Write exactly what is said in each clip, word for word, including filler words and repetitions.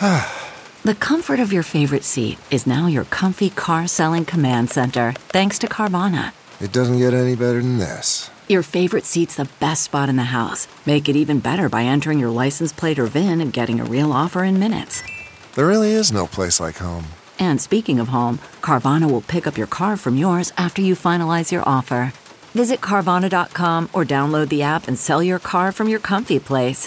The comfort of your favorite seat is now your comfy car selling command center, thanks to Carvana. It doesn't get any better than this. Your favorite seat's the best spot in the house. Make it even better by entering your license plate or V I N and getting a real offer in minutes. There really is no place like home. And speaking of home, Carvana will pick up your car from yours after you finalize your offer. Visit Carvana dot com or download the app and sell your car from your comfy place.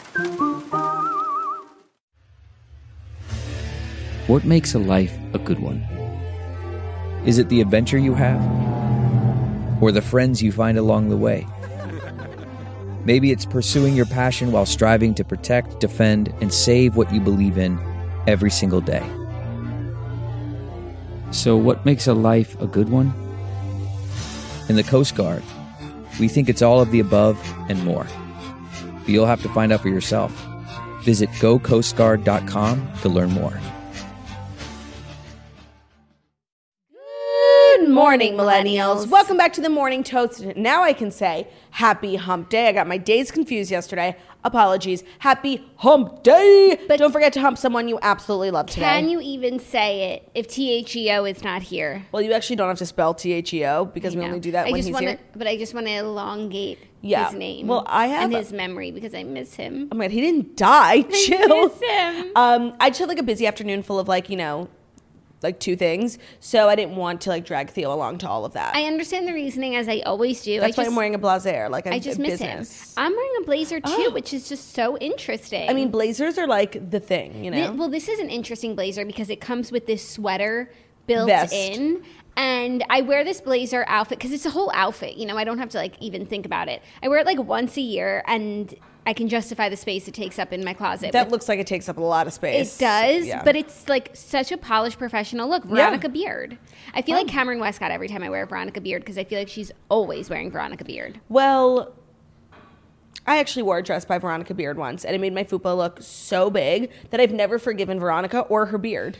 What makes a life a good one? Is it the adventure you have? Or the friends you find along the way? Maybe it's pursuing your passion while striving to protect, defend, and save what you believe in every single day. So what makes a life a good one? In the Coast Guard, we think it's all of the above and more. But you'll have to find out for yourself. Visit go coast guard dot com to learn more. Good morning, millennials. Welcome back to the Morning Toast. Now I can say happy hump day. I got my days confused yesterday. Apologies. Happy hump day. But don't forget to hump someone you absolutely love today. Can you even say it if T H E O is not here? Well, you actually don't have to spell T H E O because we only do that I when just he's wanna, here. But I just want to elongate yeah. his name. Well, I have and his memory because I miss him. Oh my God, he didn't die. I Chill. miss him. Um, I just had like a busy afternoon full of like, you know, like two things. So I didn't want to like drag Theo along to all of that. I understand the reasoning as I always do. That's I why just, I'm wearing a blazer. Like a, I just a miss business. him. I'm wearing a blazer too, Oh. which is just so interesting. I mean, blazers are like the thing, you know? Th- well, this is an interesting blazer because it comes with this sweater built Vest. in. And I wear this blazer outfit because it's a whole outfit. You know, I don't have to like even think about it. I wear it like once a year and I can justify the space it takes up in my closet. That with- looks like it takes up a lot of space. It does, Yeah. but it's like such a polished professional look. Veronica Beard. I feel Oh. like Cameron Westcott every time I wear Veronica Beard because I feel like she's always wearing Veronica Beard. Well, I actually wore a dress by Veronica Beard once, and it made my fupa look so big that I've never forgiven Veronica or her beard.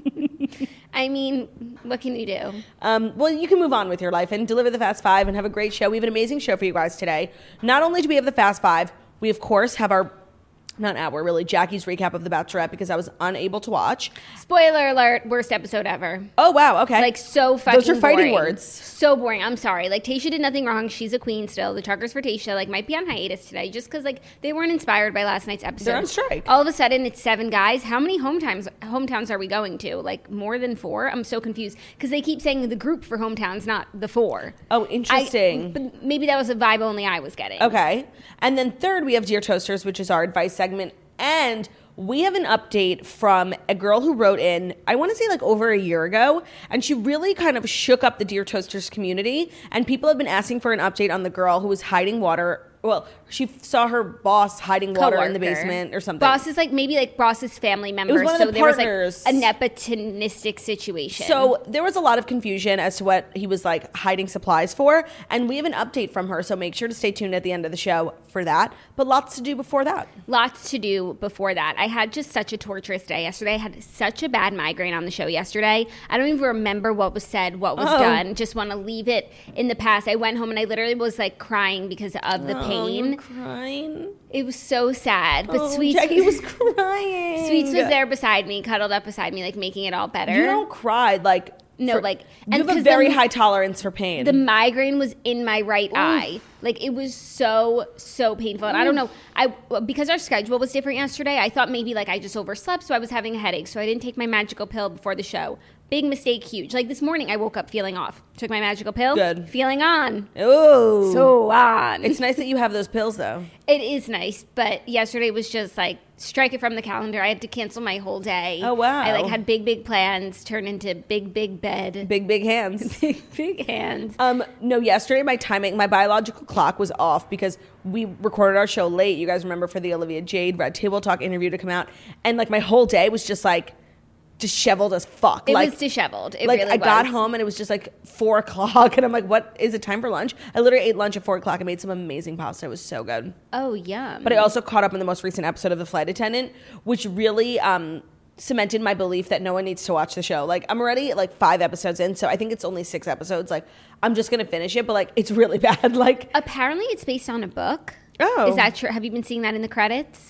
I mean, what can you do? Um, well, you can move on with your life and deliver the Fast Five and have a great show. We have an amazing show for you guys today. Not only do we have the Fast Five, we, of course, have our, not our, really, Jackie's recap of The Bachelorette because I was unable to watch. Spoiler alert, worst episode ever. Oh, wow, okay. Like, so fucking Those are fighting boring. words. So boring. I'm sorry. Like, Tayshia did nothing wrong. She's a queen still. The Truckers for Tayshia, like, might be on hiatus today just because, like, they weren't inspired by last night's episode. They're on strike. All of a sudden, it's seven guys. How many hometowns hometowns are we going to? Like, more than four? I'm so confused because they keep saying the group for hometowns, not the four. Oh, interesting. I, but maybe that was a vibe only I was getting. Okay. And then third, we have Dear Toasters, which is our advice segment. And we have an update from a girl who wrote in, I want to say like over a year ago, and she really kind of shook up the Dear Toasters community. And people have been asking for an update on the girl who was hiding water. Well, she saw her boss hiding water in the Coworker. basement or something. Boss is like maybe like boss's family member. was one of so the there was partners. like a nepotistic situation. So there was a lot of confusion as to what he was like hiding supplies for. And we have an update from her. So make sure to stay tuned at the end of the show for that. But lots to do before that. Lots to do before that. I had just such a torturous day yesterday. I had such a bad migraine on the show yesterday. I don't even remember what was said, what was Oh. done. Just want to leave it in the past. I went home and I literally was like crying because of the Oh, you were pain. crying. It was so sad. But Oh, Sweets, Jackie was crying. Sweets was there beside me, cuddled up beside me, like making it all better. You don't cry like No, for- like- you and have a 'cause very the- high tolerance for pain. The migraine was in my right eye. Like it was so so painful. And I don't know. I because our schedule was different yesterday. I thought maybe like I just overslept, so I was having a headache. So I didn't take my magical pill before the show. Big mistake, huge. Like this morning, I woke up feeling off. Took my magical pill. Good. Feeling on. Ooh, So on. it's nice that you have those pills though. It is nice, but yesterday was just like strike it from the calendar. I had to cancel my whole day. Oh, wow. I like had big big plans turn into big big bed. Big big hands. big big hands. Um, no, yesterday my timing, my biological clock was off because we recorded our show late. You guys remember for the Olivia Jade Red Table Talk interview to come out, and like my whole day was just like disheveled as fuck. It like, was disheveled. It like really I got was. home and it was just like four o'clock, and I'm like, "What is it time for lunch?" I literally ate lunch at four o'clock. I made some amazing pasta. It was so good. Oh, yum. But I also caught up in the most recent episode of The Flight Attendant, which really um, cemented my belief that no one needs to watch the show. Like, I'm already like five episodes in, so I think it's only six episodes. Like, I'm just gonna finish it, but like, it's really bad. Like, Apparently, it's based on a book. Oh. Is that true? Have you been seeing that in the credits?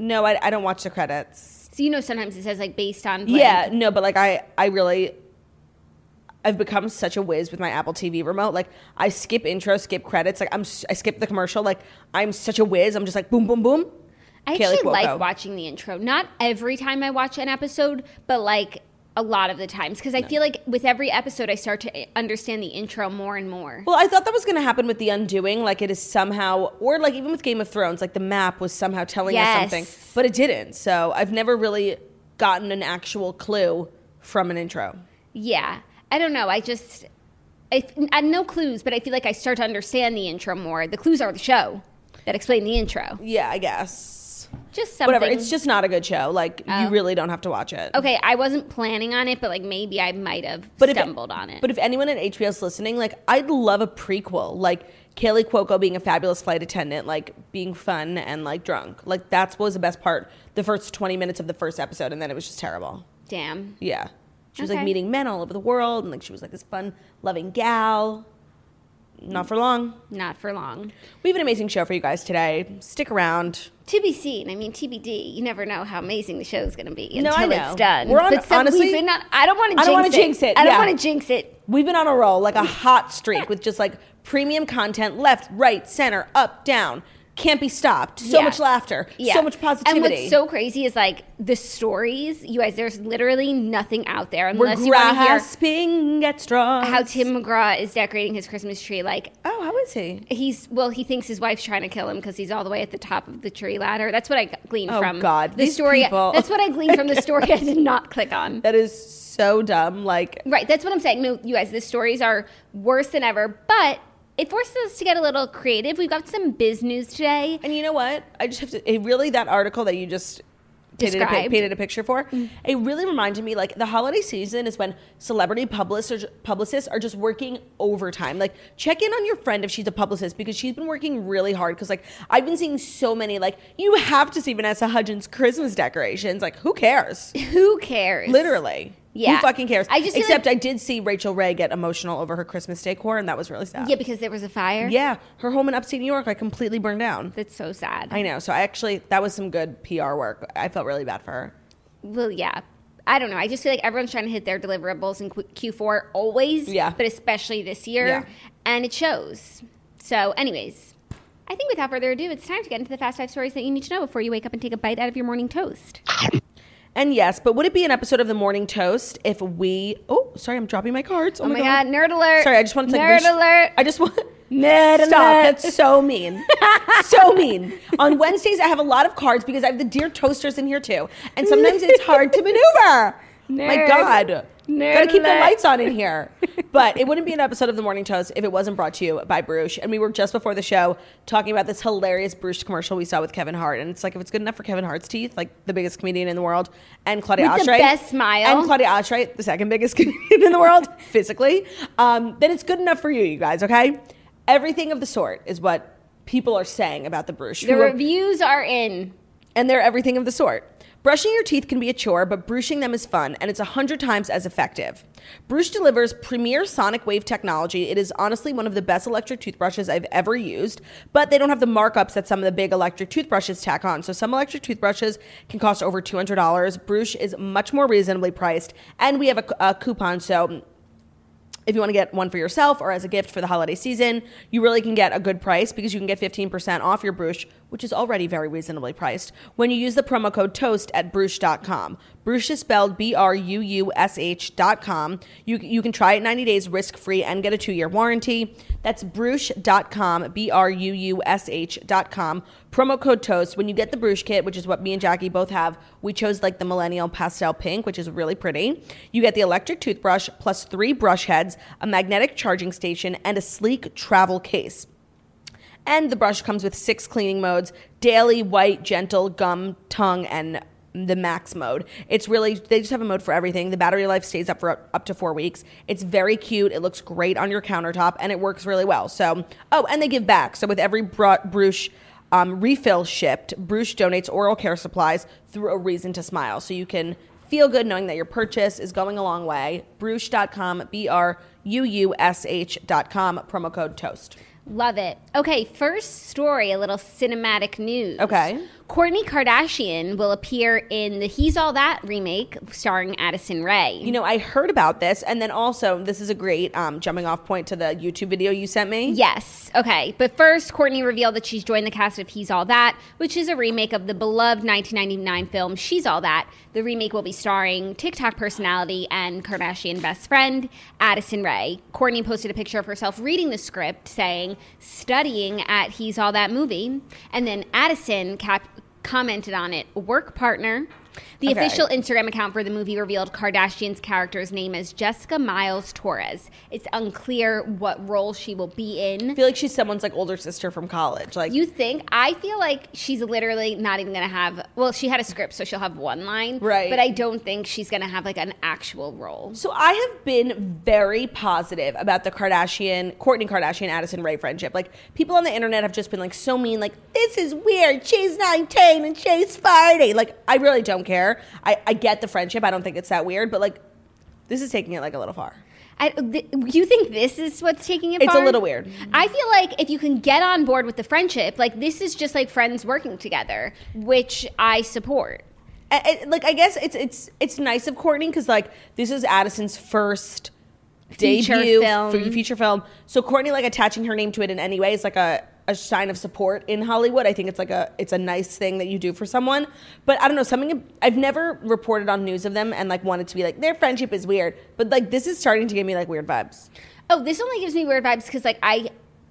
No, I, I don't watch the credits. So you know sometimes it says like based on blank. Yeah, no, but like I, I really, I've become such a whiz with my Apple T V remote. Like I skip intro, skip credits. Like I'm, I skip the commercial. Like I'm such a whiz. I'm just like boom, boom, boom. I Kaylee actually Cuoco. like watching the intro. Not every time I watch an episode, but like a lot of the times. Because I feel like with every episode, I start to understand the intro more and more. Well, I thought that was going to happen with The Undoing. Like it is somehow, or like even with Game of Thrones, like the map was somehow telling Yes. us something, but it didn't. So I've never really gotten an actual clue from an intro. Yeah. I don't know. I just, I, I no clues, but I feel like I start to understand the intro more. The clues are the show that explain the intro. Yeah, I guess. Just something. Whatever. It's just not a good show. Like Oh. you really don't have to watch it. Okay, I wasn't planning on it, but like maybe I might have But if- stumbled on it. But if anyone at H B O's listening, like I'd love a prequel, like Kaylee Cuoco being a fabulous flight attendant, like being fun and like drunk. Like that's what was the best part. The first twenty minutes of the first episode, and then it was just terrible. Damn. Yeah. She was Okay. like meeting men all over the world, and like she was like this fun, loving gal. Not for long. Not for long. We have an amazing show for you guys today. Stick around. To be seen. I mean, T B D. You never know how amazing the show's going to be No, until I know. it's done. We're on- But some- honestly, we've been on, I don't want to I jinx don't wanna it. jinx it, I don't yeah. want to jinx it. We've been on a roll, like a hot streak with just like premium content, left, right, center, up, down. Can't be stopped. So Yeah. much laughter. Yeah. So much positivity. And what's so crazy is like the stories, you guys, there's literally nothing out there We're unless you want to hear grasping at straws. how Tim McGraw is decorating his Christmas tree. Like, Oh, how is he? he's, well, he thinks his wife's trying to kill him because he's all the way at the top of the tree ladder. That's what I gleaned Oh, from God. the These story. people. That's what I gleaned from the story I did not click on. That is so dumb. Like, Right, that's what I'm saying. No, you guys, the stories are worse than ever, but it forces us to get a little creative. We've got some biz news today. and you know what? I just have to. It really, that article that you just painted a, pi- Described. painted a picture for, it really reminded me like the holiday season is when celebrity publicists publicists are just working overtime. Like, check in on your friend if she's a publicist because she's been working really hard. Because like I've been seeing so many like you have to see Vanessa Hudgens' Christmas decorations. Like, who cares? Who cares? Literally. Yeah. Who fucking cares? I just feel Except like- I did see Rachel Ray get emotional over her Christmas decor, and that was really sad. Yeah, because there was a fire. Yeah, her home in upstate New York, like, completely burned down. That's so sad. I know. So I actually, that was some good P R work. I felt really bad for her. Well, yeah. I don't know. I just feel like everyone's trying to hit their deliverables in Q- Q four always. Yeah. But especially this year. Yeah. And it shows. So, anyways, I think without further ado, it's time to get into the fast five stories that you need to know before you wake up and take a bite out of your morning toast. And yes, but would it be an episode of The Morning Toast if we? Oh, sorry, I'm dropping my cards. Oh, Oh my God, nerd alert. Sorry, I just wanted to Nerd wish- alert. I just want. Nerd Stop. alert. That's so mean. So mean. On Wednesdays, I have a lot of cards because I have the Dear Toasters in here too, and sometimes it's hard to maneuver. My Nerd. God. Nerd Gotta keep the alert. lights on in here. But it wouldn't be an episode of The Morning Toast if it wasn't brought to you by Bruges. And we were just before the show talking about this hilarious Bruges commercial we saw with Kevin Hart. And it's like, if it's good enough for Kevin Hart's teeth, like the biggest comedian in the world, and Claudia With the Oshry. best smile. And Claudia Oshry, the second biggest comedian in the world, physically, um, then it's good enough for you, you guys, okay? Everything of the sort is what people are saying about the Bruges. The Who are- reviews are in. and they're everything of the sort. Brushing your teeth can be a chore, but brushing them is fun, and it's a hundred times as effective. Brush delivers premier sonic wave technology. It is honestly one of the best electric toothbrushes I've ever used, but they don't have the markups that some of the big electric toothbrushes tack on. So some electric toothbrushes can cost over two hundred dollars. Brush is much more reasonably priced, and we have a, a coupon, so if you want to get one for yourself or as a gift for the holiday season, you really can get a good price because you can get fifteen percent off your Brush, which is already very reasonably priced, when you use the promo code TOAST at Brush dot com. Brush is spelled B R U U S H dot com. You, you can try it ninety days risk-free and get a two-year warranty. That's Brush dot com, B R U U S H dot com. Promo code TOAST. When you get the Brush kit, which is what me and Jackie both have, we chose like the millennial pastel pink, which is really pretty. You get the electric toothbrush plus three brush heads, a magnetic charging station, and a sleek travel case. And the brush comes with six cleaning modes: daily, white, gentle, gum, tongue, and the max mode. It's really, they just have a mode for everything. The battery life stays up for up to four weeks. It's very cute. It looks great on your countertop, and it works really well. So, oh, and they give back. So with every br- Brush um, refill shipped, Brush donates oral care supplies through A Reason to Smile. So you can feel good knowing that your purchase is going a long way. Brush dot com, B R U U S H dot com, promo code TOAST. Love it. Okay, first story, a little cinematic news. Okay. Kourtney Kardashian will appear in the He's All That remake starring Addison Rae. You know, I heard about this, and then also, this is a great um, jumping off point to the YouTube video you sent me. Yes. Okay. But first, Kourtney revealed that she's joined the cast of He's All That, which is a remake of the beloved nineteen ninety-nine film She's All That. The remake will be starring TikTok personality and Kardashian best friend, Addison Rae. Kourtney posted a picture of herself reading the script, saying, studying at He's All That movie. And then Addison cap- commented on it, work partner. The Okay. official Instagram account for the movie revealed Kardashian's character's name as Jessica Miles Torres. It's unclear what role she will be in. I feel like she's someone's like older sister from college. Like You think? I feel like she's literally not even going to have, well, she had a script, so she'll have one line. Right. But I don't think she's going to have like an actual role. So I have been very positive about the Kardashian, Kourtney Kardashian, Addison Rae friendship. Like, people on the internet have just been like so mean, like, this is weird. She's nineteen and she's forty. Like, I really don't care. I, I get the friendship. I don't think it's that weird, but like, this is taking it like a little far. I, th- you think this is what's taking it It's far? a little weird. I feel like if you can get on board with the friendship, like this is just like friends working together, which I support. I, I, like, I guess it's it's it's nice of Kourtney because like this is Addison's first Feature debut film. f- feature film. So Kourtney like attaching her name to it in any way is like a, a sign of support in Hollywood. I think it's like a it's a nice thing that you do for someone. But I don't know, something I've never reported on news of them and like wanted to be like their friendship is weird. But like this is starting to give me like weird vibes. Oh, this only gives me weird vibes because like I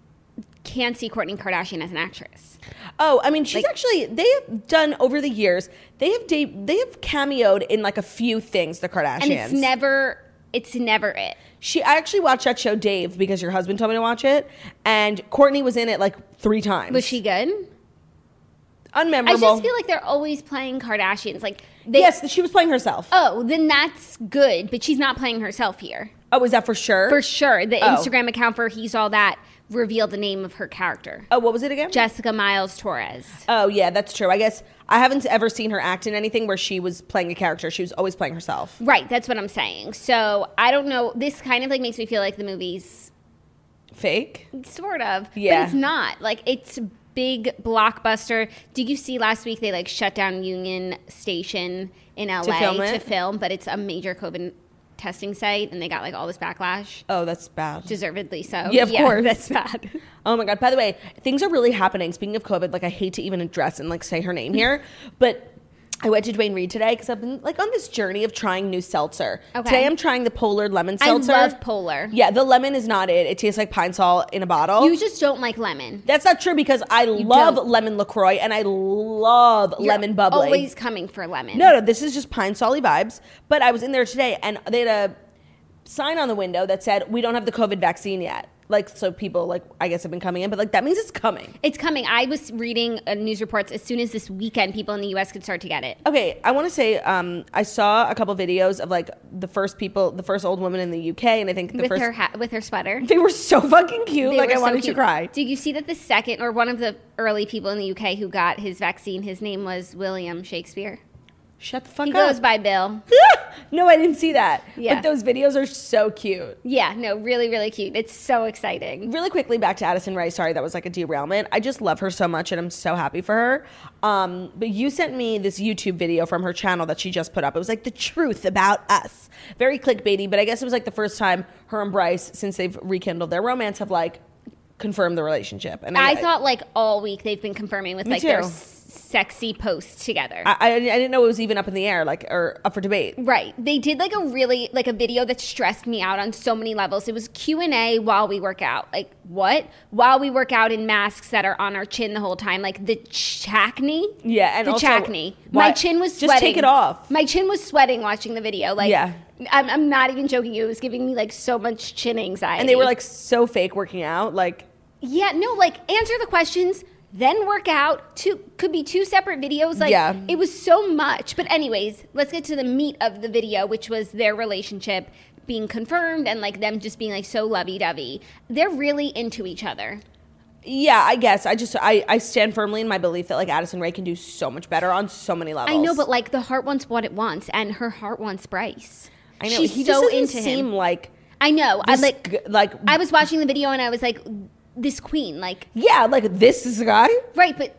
can't see Kourtney Kardashian as an actress. Oh, I mean, she's Like- actually, they have done over the years, they have de- they have cameoed in like a few things, the Kardashians. And it's never it's never it. She, I actually watched that show, Dave, because your husband told me to watch it, and Kourtney was in it like three times. Was she good? Unmemorable. I just feel like they're always playing Kardashians. Like they, yes, she was playing herself. Oh, then that's good, but she's not playing herself here. Oh, is that for sure? For sure. The Oh. Instagram account for He's All That revealed the name of her character. Oh, what was it again? Jessica Miles Torres. Oh, yeah, that's true. I guess I haven't ever seen her act in anything where she was playing a character. She was always playing herself. Right, that's what I'm saying. So I don't know. This kind of like makes me feel like the movie's Fake? sort of, Yeah. but it's not. Like it's a big blockbuster. Did you see last week they like shut down Union Station in L A To film it? to film, but it's a major COVID testing site, and they got like all this backlash. Oh, that's bad. Deservedly so. Yeah, of course. That's bad. Oh my God. By the way, things are really happening. Speaking of COVID, like I hate to even address and like say her name here, but I went to Dwayne Reed today because I've been like on this journey of trying new seltzer. Okay. Today I'm trying the Polar lemon seltzer. I love Polar. Yeah, the lemon is not it. It tastes like pine sol in a bottle. You just don't like lemon. That's not true because I love don't. lemon LaCroix and I love You're lemon bubbly. Always coming for lemon. No, no, this is just pine solly vibes. But I was in there today and they had a sign on the window that said, we don't have the COVID vaccine yet. Like, so people, like, I guess have been coming in, but like, that means it's coming. It's coming. I was reading uh, news reports as soon as this weekend people in the U S could start to get it. Okay, I want to say um, I saw a couple videos of like the first people, the first old woman in the U K, and I think the With first her ha- with her sweater. they were so fucking cute. They Like were I so wanted cute. to cry. Did you see that the second or one of the early people in the U K who got his vaccine, his name was William Shakespeare? Shut the fuck He up. goes by Bill. No, I didn't see that. Yeah. But those videos are so cute. Yeah, no, really, really cute. It's so exciting. Really quickly back to Addison Rae. Sorry, that was like a derailment. I just love her so much and I'm so happy for her. Um, but you sent me this YouTube video from her channel that she just put up. It was like the truth about us. Very clickbaity, but I guess it was like the first time her and Bryce, since they've rekindled their romance, have like confirmed the relationship. And I thought like all week they've been confirming with Me like their too. s- sexy posts together. I, I, I didn't know it was even up in the air, like, or up for debate. Right. They did like a really like a video that stressed me out on so many levels. It was Q and A while we work out. Like what? While we work out in masks that are on our chin the whole time. Like the chacney. Yeah, and the also, chacney. My why- chin was just sweating. take it off. My chin was sweating watching the video. Like Yeah. I'm, I'm not even joking you. It was giving me like so much chin anxiety. And they were like so fake working out. Like, yeah, no, like answer the questions, then work out. Two could be two separate videos. Like Yeah. it was so much. But anyways, let's get to the meat of the video, which was their relationship being confirmed and like them just being like so lovey-dovey. They're really into each other. yeah, I guess. I just, I, I stand firmly in my belief that like Addison Rae can do so much better on so many levels. I know, but like the heart wants what it wants, and her heart wants Bryce. I know. She's he so just doesn't into seem him. like, I know. I this like g- like, I was watching the video and I was like, this queen, like yeah, like this is a guy. right, but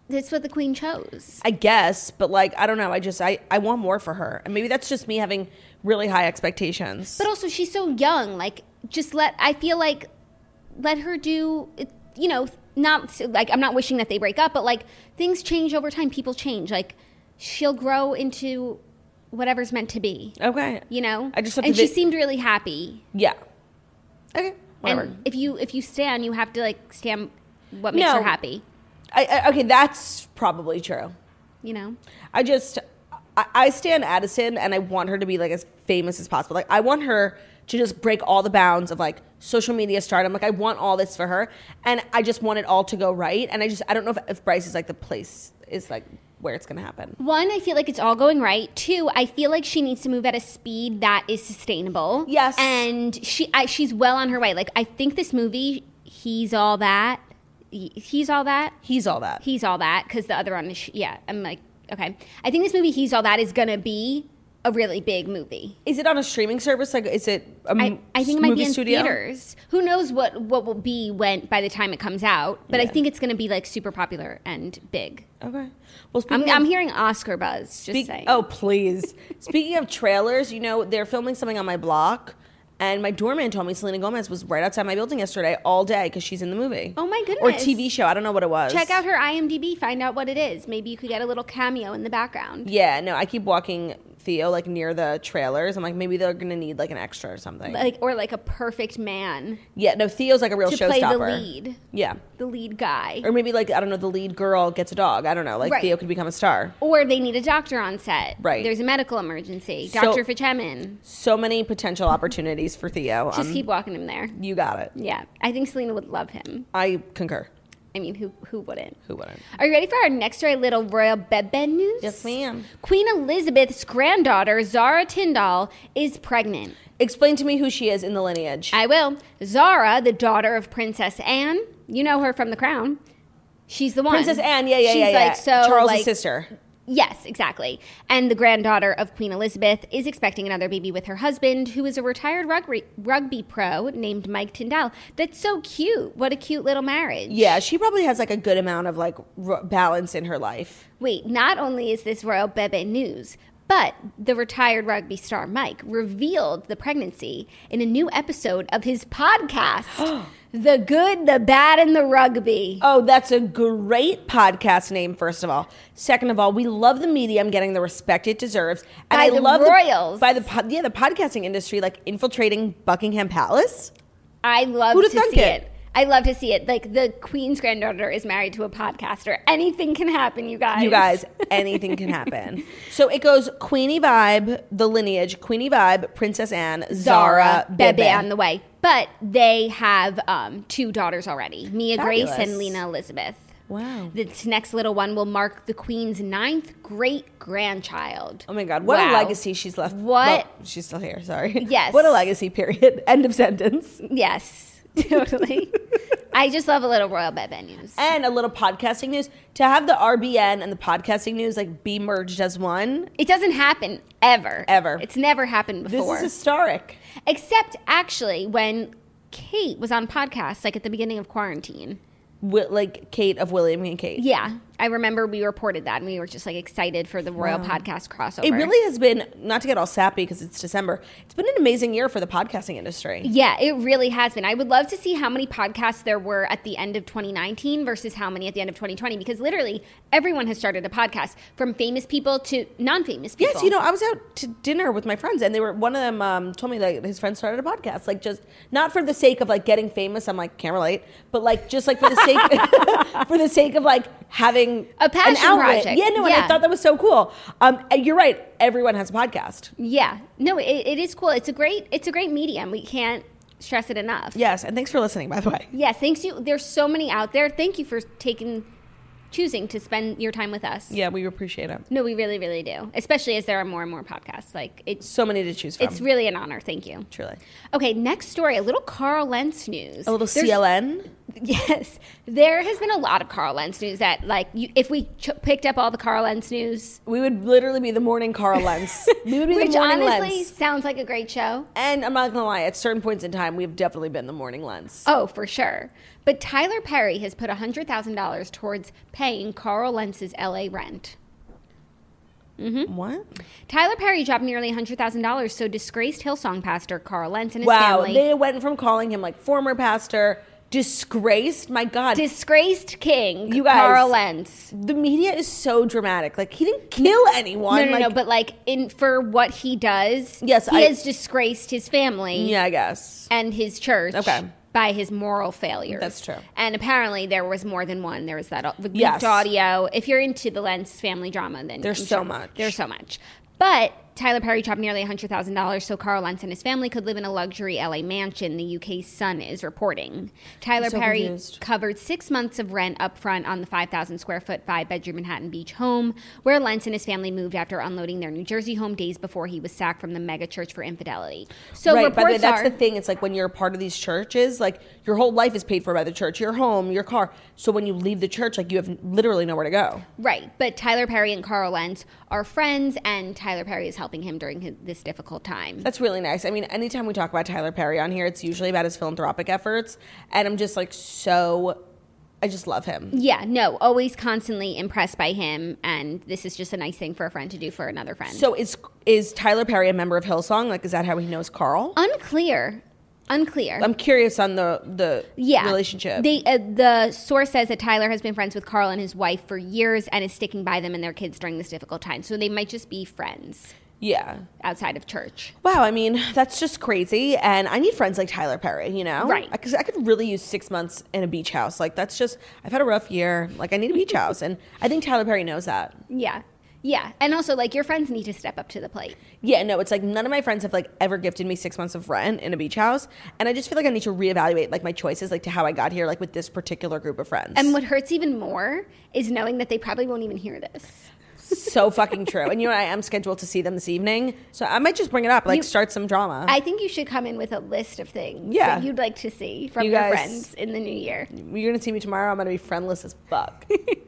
That's what the queen chose. I guess, but like I don't know. I just I I want more for her, and maybe that's just me having really high expectations. But also, she's so young. Like, just let I feel like let her do. You know, not like I'm not wishing that they break up, but like things change over time. People change. Like, she'll grow into whatever's meant to be. Okay. You know? I just have and to she vi- seemed really happy. Yeah. Okay. Whatever. And if you if you stand, you have to like stand what makes No. her happy. I, I okay, that's probably true. You know? I just I, I stand Addison and I want her to be like as famous as possible. Like I want her to just break all the bounds of like social media stardom. Like I want all this for her, and I just want it all to go right. And I just I don't know if, if Bryce is like the place is like where it's gonna happen. One, I feel like it's all going right. Two, I feel like she needs to move at a speed that is sustainable. Yes. And she I, she's well on her way. Like, I think this movie, He's All That. He's All That? He's all that. He's All That, because the other one is, yeah, I'm like, okay. I think this movie, He's All That, is going to be a really big movie. Is it on a streaming service? Like, is it a I, I think it might movie be in studio? theaters. Who knows what, what will be when by the time it comes out, but I Yeah. think it's going to be, like, super popular and big. Okay. Well, I'm, speaking I'm of, hearing Oscar buzz, just speak- saying. oh, please. Speaking of trailers, you know, they're filming something on my block, and my doorman told me Selena Gomez was right outside my building yesterday all day because she's in the movie. Oh, my Or goodness. T V show. I don't know what it was. Check out her I M D B, find out what it is. Maybe you could get a little cameo in the background. Yeah, no, I keep walking Theo like near the trailers. I'm like, maybe they're gonna need like an extra or something. Like, or like a perfect man yeah, no, Theo's like a real to showstopper. play the lead, Yeah, the lead guy. or maybe like I don't know, the lead girl gets a dog. I don't know, like Right. Theo could become a star. Or they need a doctor on set. Right. There's a medical emergency. So- Doctor Fichemin. So many potential opportunities for Theo. Just Um, keep walking him there. you got it. Yeah. I think Selena would love him. I concur. I mean, who who wouldn't? Who wouldn't? Are you ready for our next story, little royal bebe news? Yes, ma'am. Queen Elizabeth's granddaughter, Zara Tyndall, is pregnant. Explain to me who she is in the lineage. I will. Zara, the daughter of Princess Anne, you know her from The Crown. She's the one. Princess Anne, yeah, yeah, She's yeah, yeah. like so Charles' like, sister. Yes, exactly. And the granddaughter of Queen Elizabeth is expecting another baby with her husband, who is a retired rugby, rugby pro named Mike Tyndall. That's so cute. What a cute little marriage. Yeah, she probably has like a good amount of like r- balance in her life. Wait, not only is this royal bebe news, but the retired rugby star Mike revealed the pregnancy in a new episode of his podcast, The Good, the Bad, and the Rugby. Oh, that's a great podcast name, first of all. Second of all, we love the medium getting the respect it deserves. And By I the love royals. The, by the pod- yeah, the podcasting industry, like infiltrating Buckingham Palace. I love Who'da to thunk see it? it. I love to see it. Like, the Queen's granddaughter is married to a podcaster. Anything can happen, you guys. You guys, anything can happen. So it goes Queenie Vibe, the lineage, Queenie Vibe, Princess Anne, Zara, Bebe, Bebe. on the way. But they have um, two daughters already, Mia Grace Fabulous. and Lena Elizabeth. Wow. This next little one will mark the Queen's ninth great grandchild. Oh my God, what a Wow. legacy she's left. What- Well, she's still here, sorry. Yes. What a legacy, period. End of sentence. Yes, totally. I just love a little royal bebe news. And a little podcasting news. To have the R B N and the podcasting news like be merged as one, It doesn't happen ever. Ever. It's never happened this before. is historic. Except actually when Kate was on podcast, like at the beginning of quarantine. Wi- like Kate of William and Kate. Yeah. I remember we reported that and we were just like excited for the royal Wow. podcast crossover. It really has been, not to get all sappy because it's December, it's been an amazing year for the podcasting industry. Yeah, it really has been. I would love to see how many podcasts there were at the end of twenty nineteen versus how many at the end of twenty twenty, because literally everyone has started a podcast, from famous people to non-famous people. Yes, you know, I was out to dinner with my friends and they were, one of them um, told me that his friend started a podcast, like just, not for the sake of like getting famous, I'm like, can't relate, but like just like for the sake, for the sake of like having A passion an outlet. project. Yeah, no, and Yeah. I thought that was so cool. Um, and you're right, everyone has a podcast. Yeah, no, it, it is cool. It's a great, it's a great medium. We can't stress it enough. Yes, and thanks for listening, by the way. Yes, thanks you. There's so many out there. Thank you for taking, choosing to spend your time with us. Yeah, we appreciate it. No, we really, really do. Especially as there are more and more podcasts. Like it's, So many to choose from. it's really an honor. Thank you. Truly. Okay, next story. A little Carl Lentz news. A little There's- C L N. Yes, there has been a lot of Carl Lentz news that, like, you, if we ch- picked up all the Carl Lentz news, We would literally be the morning Carl Lentz. We would be which the morning honestly Lentz. sounds like a great show. And I'm not gonna lie, at certain points in time, we've definitely been the morning Lentz. Oh, for sure. But Tyler Perry has put one hundred thousand dollars towards paying Carl Lentz's L A rent. Mm-hmm. What? Tyler Perry dropped nearly one hundred thousand dollars so disgraced Hillsong pastor Carl Lentz and his Wow, family. they went from calling him like former pastor, disgraced. My God, Disgraced king, You guys- Carl Lentz. the media is so dramatic. Like he didn't kill anyone. No, no, like, no, but like in for what he does, Yes, he I- has disgraced his family yeah, I guess. and his church Okay. by his moral failures. That's true. And apparently there was more than one. There was that au- the leaked Yes. audio. If you're into the Lentz family drama, then There's I'm so sure- much. There's so much. But Tyler Perry dropped nearly one hundred thousand dollars so Carl Lentz and his family could live in a luxury L A mansion, the U K's Sun is reporting. Tyler I'm so Perry confused. covered six months of rent up front on the five thousand square foot, five bedroom Manhattan Beach home, where Lentz and his family moved after unloading their New Jersey home days before he was sacked from the mega church for infidelity. So right, reports by the way, that's are, the thing. It's like when you're a part of these churches, like your whole life is paid for by the church, your home, your car. So when you leave the church, like you have literally nowhere to go. Right, but Tyler Perry and Carl Lentz are friends, and Tyler Perry is helping him during his, this difficult time. That's really nice. I mean, anytime we talk about Tyler Perry on here, it's usually about his philanthropic efforts. And I'm just like so, I just love him. Yeah, no, always constantly impressed by him, and this is just a nice thing for a friend to do for another friend. So is is Tyler Perry a member of Hillsong? Like, is that how he knows Carl? unclear, unclear. I'm curious on the the yeah, relationship. They, uh, the source says that Tyler has been friends with Carl and his wife for years and is sticking by them and their kids during this difficult time. So they might just be friends yeah. outside of church. Wow, I mean, that's just crazy. And I need friends like Tyler Perry, you know? Right. Because I could really use six months in a beach house. Like, that's just, I've had a rough year. Like, I need a beach house. And I think Tyler Perry knows that. Yeah, yeah, and also like your friends need to step up to the plate. Yeah, no, it's like none of my friends have like ever gifted me six months of rent in a beach house. And I just feel like I need to reevaluate like my choices, like to how I got here, like with this particular group of friends. And what hurts even more is knowing that they probably won't even hear this. So fucking true. And you know what? I am scheduled to see them this evening. So I might just bring it up, like You- start some drama. I think you should come in with a list of things Yeah. that you'd like to see from You your guys- friends in the new year. You're going to see me tomorrow. I'm going to be friendless as fuck.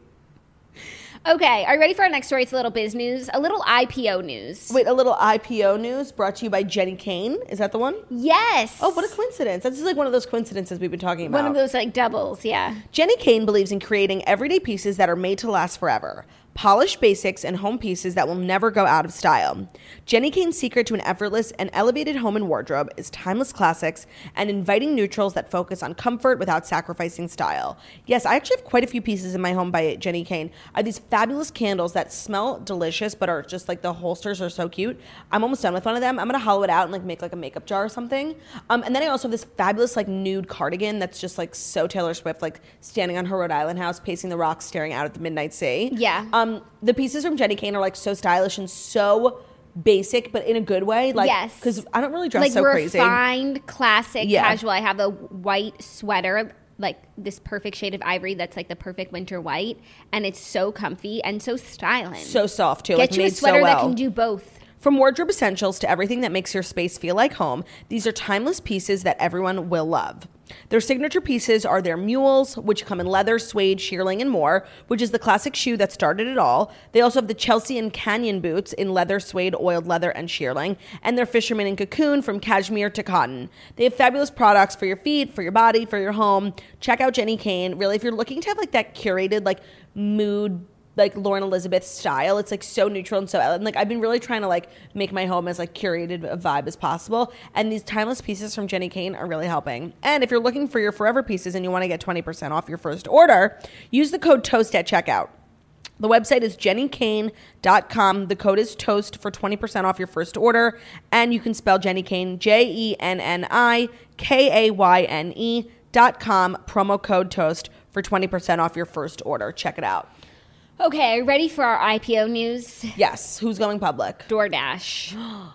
Okay, are you ready for our next story? It's a little biz news, a little I P O news. Wait, a little I P O news brought to you by Jenny Kane. Is that the one? Yes. Oh, what a coincidence. This is like one of those coincidences we've been talking about. One of those like doubles, yeah. Jenny Kane believes in creating everyday pieces that are made to last forever. Polished basics and home pieces that will never go out of style. Jenny Kane's secret to an effortless and elevated home and wardrobe is timeless classics and inviting neutrals that focus on comfort without sacrificing style. Yes, I actually have quite a few pieces in my home by Jenny Kane. I have these fabulous candles that smell delicious but are just like the holsters are so cute. I'm almost done with one of them. I'm gonna hollow it out and like make like a makeup jar or something. Um, and then I also have this fabulous like nude cardigan that's just like so Taylor Swift, like standing on her Rhode Island house, pacing the rocks, staring out at the midnight sea. Yeah. Um, the pieces from Jenny Kane are like so stylish and so basic, but in a good way. Like, Yes. because I don't really dress Like so crazy. refined, classic, Yeah. casual. I have a white sweater, like this perfect shade of ivory that's like the perfect winter white, and it's so comfy and so styling. So soft too. Get like you a made sweater so well. that can do both. From wardrobe essentials to everything that makes your space feel like home, these are timeless pieces that everyone will love. Their signature pieces are their mules, which come in leather, suede, shearling, and more, which is the classic shoe that started it all. They also have the Chelsea and Canyon boots in leather, suede, oiled leather, and shearling, and their fisherman and cocoon from cashmere to cotton. They have fabulous products for your feet, for your body, for your home. Check out Jenny Kane. Really, if you're looking to have like that curated, like mood, like Lauren Elizabeth style, it's like so neutral and so and like I've been really trying to like make my home as like curated a vibe as possible, and these timeless pieces from Jenny Kane are really helping. And if you're looking for your forever pieces and you want to get twenty percent off your first order, use the code TOAST at checkout. The website is jenny kane dot com. The code is TOAST for twenty percent off your first order, and you can spell Jenny Kane J E N N I K A Y N E dot com, promo code TOAST for twenty percent off your first order. Check it out. Okay, are you ready for our I P O news? Yes. Who's going public? DoorDash.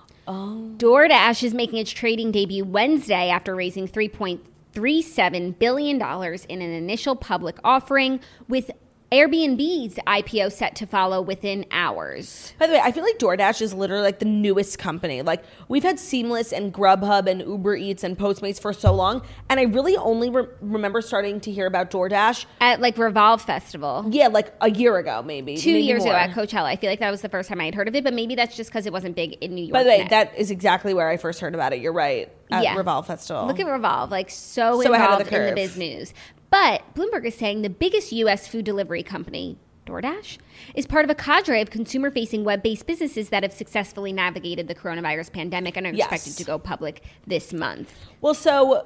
oh. DoorDash is making its trading debut Wednesday after raising three point three seven billion dollars in an initial public offering with Airbnb's I P O set to follow within hours. By the way, I feel like DoorDash is literally like the newest company. Like we've had Seamless and Grubhub and Uber Eats and Postmates for so long, and I really only re- remember starting to hear about DoorDash At like Revolve Festival. Yeah, like a year ago, maybe Two maybe years more. ago at Coachella. I feel like that was the first time I had heard of it, but maybe that's just because it wasn't big in New York. By the way, yet. that is exactly where I first heard about it. You're right. At Yeah. Revolve Festival. Look at Revolve, like so, So ahead of involved the in the curve. biz news. But Bloomberg is saying the biggest U S food delivery company, DoorDash, is part of a cadre of consumer-facing web-based businesses that have successfully navigated the coronavirus pandemic and are Yes. expected to go public this month. Well, so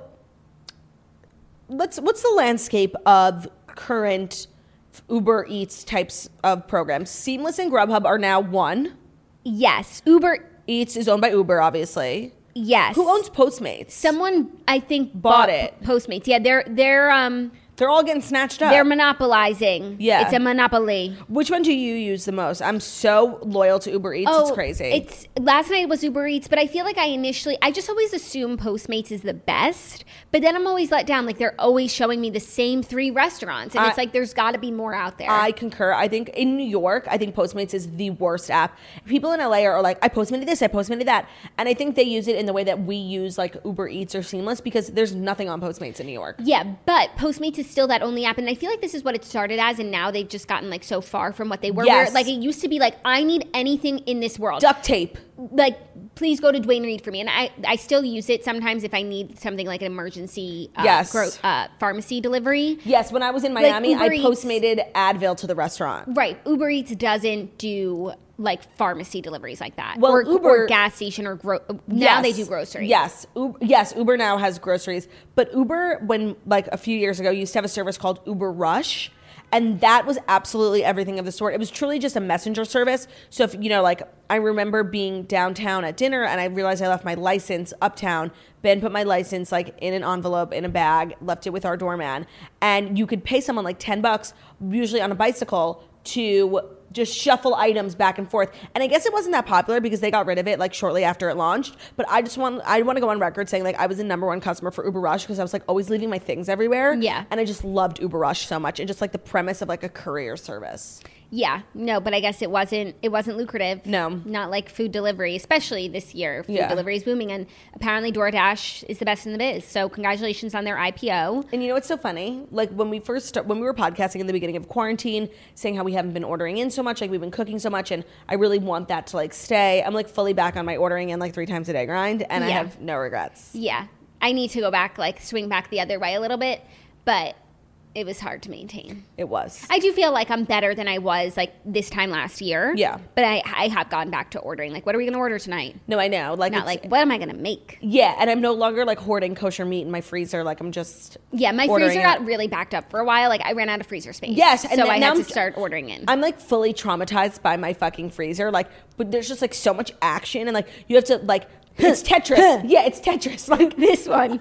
let's. What's the landscape of current Uber Eats types of programs? Seamless and Grubhub are now one. Yes, Uber. Eats is owned by Uber, obviously. Yes. Who owns Postmates? Someone, I think, Bought it. Postmates. Yeah, they're they're um They're all getting snatched up. they're monopolizing. Yeah. It's a monopoly. Which one do you use the most? I'm so loyal to Uber Eats. it's crazy. It's last night was Uber Eats, but I feel like I initially I just always assume Postmates is the best, but then I'm always let down. Like they're always showing me the same three restaurants, and I- it's like there's got to be more out there. I concur. I think in New York, I think Postmates is the worst app. People in L A are like, I Postmated this, I Postmated that. And I think they use it in the way that we use like Uber Eats or Seamless because there's nothing on Postmates in New York. Yeah, but Postmates is still that only app, and I feel like this is what it started as, and now they've just gotten like so far from what they were. Yes. Where, like it used to be like, I need anything in this world. Duct tape. Like, please go to Dwayne Reed for me. And I, I still use it sometimes if I need something like an emergency uh, Yes. gro- uh, pharmacy delivery. Yes, when I was in Miami, Uber I Eats- Postmated Advil to the restaurant. Right. Uber Eats doesn't do like pharmacy deliveries like that. Well, or, Uber- or gas station or gro- now they Yes. do groceries. Yes, Uber, yes, Uber now has groceries. But Uber, when like a few years ago, used to have a service called Uber Rush. And that was absolutely everything of the sort. It was truly just a messenger service. So if, you know, like I remember being downtown at dinner and I realized I left my license uptown. Ben put my license like in an envelope, in a bag, left it with our doorman. And you could pay someone like ten bucks, usually on a bicycle, to just shuffle items back and forth. And I guess it wasn't that popular because they got rid of it like shortly after it launched. But I just want I want to go on record saying like I was the number one customer for Uber Rush because I was like always leaving my things everywhere. Yeah. And I just loved Uber Rush so much and just like the premise of like a courier service. Yeah. No, but I guess it wasn't it wasn't lucrative. No. Not like food delivery, especially this year. Food Yeah. delivery is booming, and apparently DoorDash is the best in the biz. So congratulations on their I P O. And you know what's so funny? Like when we first start, when we were podcasting in the beginning of quarantine, saying how we haven't been ordering in so much, like we've been cooking so much, and I really want that to like stay. I'm like fully back on my ordering in like three times a day grind, and I Yeah. have no regrets. Yeah. I need to go back, like swing back the other way a little bit, but it was hard to maintain. It was. I do feel like I'm better than I was like this time last year. Yeah. But I, I have gone back to ordering. Like, what are we going to order tonight? No, I know. Like Not it's- like, what am I going to make? yeah, and I'm no longer like hoarding kosher meat in my freezer. Like I'm just Yeah, my ordering freezer it. got really backed up for a while. Like, I ran out of freezer space. Yes, and so then I now had to I'm- start ordering in. I'm like fully traumatized by my fucking freezer. Like, but there's just like so much action, and like you have to like it's Tetris. Yeah, it's Tetris. Like this one.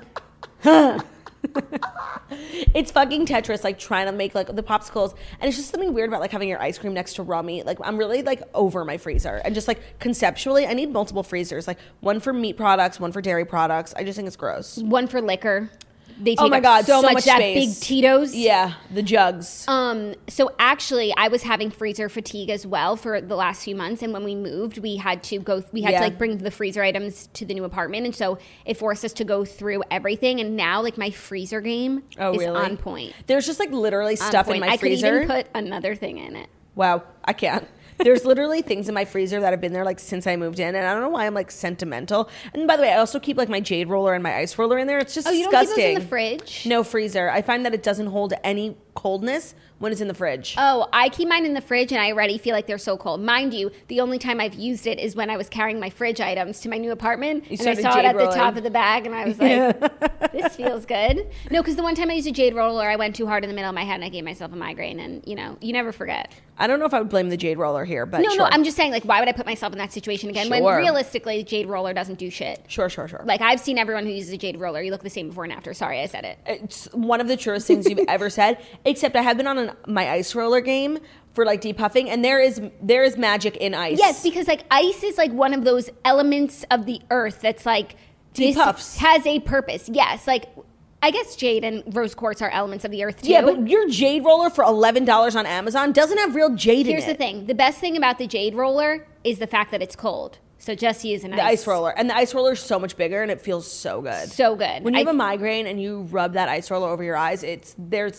it's fucking Tetris. Like trying to make like the popsicles, and it's just something weird about like having your ice cream next to raw meat. Like I'm really like over my freezer, and just like conceptually, I need multiple freezers. Like one for meat products, one for dairy products. I just think it's gross. One for liquor. They take Oh my up God, so, so much, much that space. big Tito's. Yeah, the jugs. Um, so actually I was having freezer fatigue as well for the last few months, and when we moved we had to go we had Yeah. to like bring the freezer items to the new apartment, and so it forced us to go through everything, and now like my freezer game Oh, is really? on point. There's just like literally On stuff point. in my I freezer. could even put another thing in it. Wow, I can't. There's literally things in my freezer that have been there like since I moved in, and I don't know why I'm like sentimental. And by the way, I also keep like my jade roller and my ice roller in there. It's just Oh, you don't disgusting. keep those in the fridge? No freezer. I find that it doesn't hold any coldness when it's in the fridge. Oh, I keep mine in the fridge, and I already feel like they're so cold. Mind you, the only time I've used it is when I was carrying my fridge items to my new apartment, You and I started saw it jade at the rolling. top of the bag, and I was like, this feels good. No, because the one time I used a jade roller, I went too hard in the middle of my head, and I gave myself a migraine, and, you know, you never forget. I don't know if I would blame the jade roller here, but No, sure. no, I'm just saying, like, why would I put myself in that situation again when Sure. realistically, jade roller doesn't do shit. Sure, sure, sure. Like, I've seen everyone who uses a jade roller. You look the same before and after. Sorry, I said it. It's one of the truest things you've ever said, except I have been on an, my ice roller game for like depuffing, and there is there is magic in ice. Yes, because like ice is like one of those elements of the earth that's like this Depuffs. has a purpose. Yes, like I guess jade and rose quartz are elements of the earth too. Yeah, but your jade roller for eleven dollars on Amazon doesn't have real jade Here's in it. the thing. The best thing about the jade roller is the fact that it's cold. So just use an The ice. ice roller. And the ice roller is so much bigger and it feels so good. So good. When you I- have a migraine and you rub that ice roller over your eyes, it's there's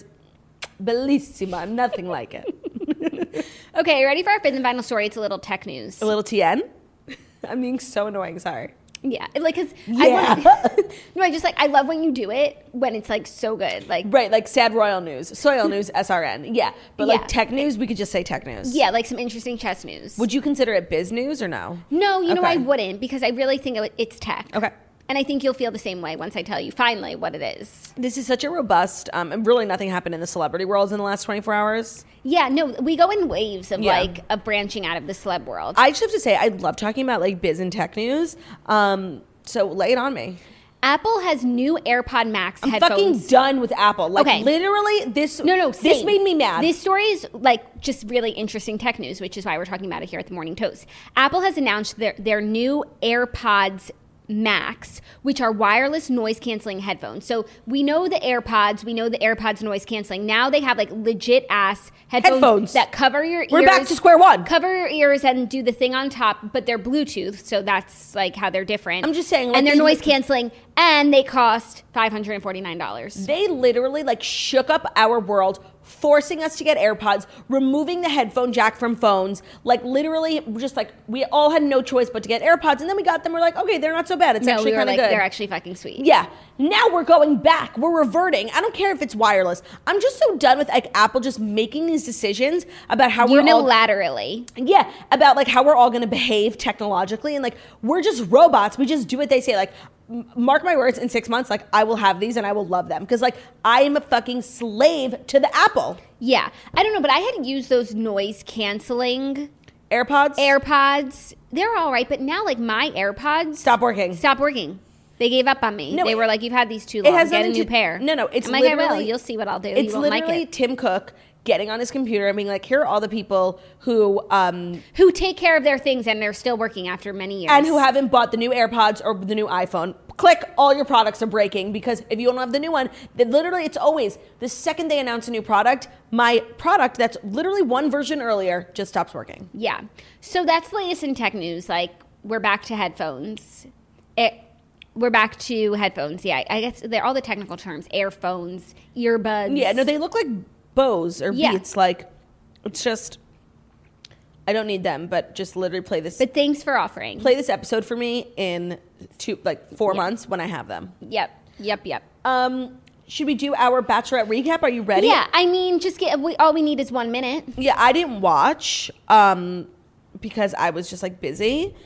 bellissima, nothing like it. Okay, ready for our fifth and final story? It's a little tech news. A little T N? I'm being so annoying, sorry. Yeah, like, cause Yeah. I love, no, I just like I love when you do it when it's like so good, like Right, like sad royal news, soil news, S R N. Yeah, but Yeah. like tech news, we could just say tech news. yeah, like some interesting chess news. Would you consider it biz news or no? No, you know Okay. I wouldn't because I really think it- it's tech. Okay. And I think you'll feel the same way once I tell you finally what it is. This is such a robust, um, and really nothing happened in the celebrity world in the last twenty-four hours. Yeah, no, we go in waves of Yeah. like of branching out of the celeb world. I just have to say, I love talking about like biz and tech news. Um, so lay it on me. Apple has new AirPod Max I'm headphones. fucking done with Apple. Like Okay. literally, this No, no, this same. made me mad. This story is like just really interesting tech news, which is why we're talking about it here at the Morning Toast. Apple has announced their their new AirPods Max, which are wireless noise canceling headphones. So we know the AirPods, we know the AirPods noise canceling. Now they have like legit ass headphones, Headphones. that cover your ears. We're back to square one. Cover your ears and do the thing on top, but they're Bluetooth, so that's like how they're different. I'm just saying, like, and they're they- noise canceling, and they cost five hundred forty-nine dollars. They literally like shook up our world, forcing us to get AirPods, removing the headphone jack from phones. Like literally, just like we all had no choice but to get AirPods, and then we got them. We're like, okay, they're not so bad. It's No, actually we were kind of like, good. they're actually fucking sweet. Yeah. Now we're going back. We're reverting. I don't care if it's wireless. I'm just so done with like Apple just making these decisions about how we're all Unilaterally. yeah, about like how we're all going to behave technologically, and like we're just robots. We just do what they say. Like, m- mark my words, in six months, like I will have these and I will love them because like I am a fucking slave to the Apple Yeah. I don't know, but I had used those noise canceling AirPods. AirPods. They're all right, but now like my AirPods Stop working. Stop working. They gave up on me. No, they it- were like, "You've had these too it long. has Get a nothing new to- pair." no, no, it's I'm like, I will. literally- You'll see what I'll do. It's you won't like literally it. Tim Cook getting on his computer and being like, here are all the people who um Who take care of their things and they're still working after many years. and who haven't bought the new AirPods or the new iPhone. Click, all your products are breaking because if you don't have the new one, then literally it's always the second they announce a new product, my product that's literally one version earlier just stops working. Yeah. So that's the latest in tech news. Like, we're back to headphones. It, we're back to headphones. Yeah, I guess they're all the technical terms. Earphones, earbuds. Yeah, no, they look like Bose or Yeah. Beats. Like, it's just, I don't need them, but just literally play this. But thanks for offering. play this episode for me in two, like four Yeah. months when I have them. Yep. Yep. Yep. Um, should we do our Bachelorette recap? Are you ready? Yeah. I mean, just get. We, all we need is one minute. Yeah, I didn't watch um, because I was just like busy.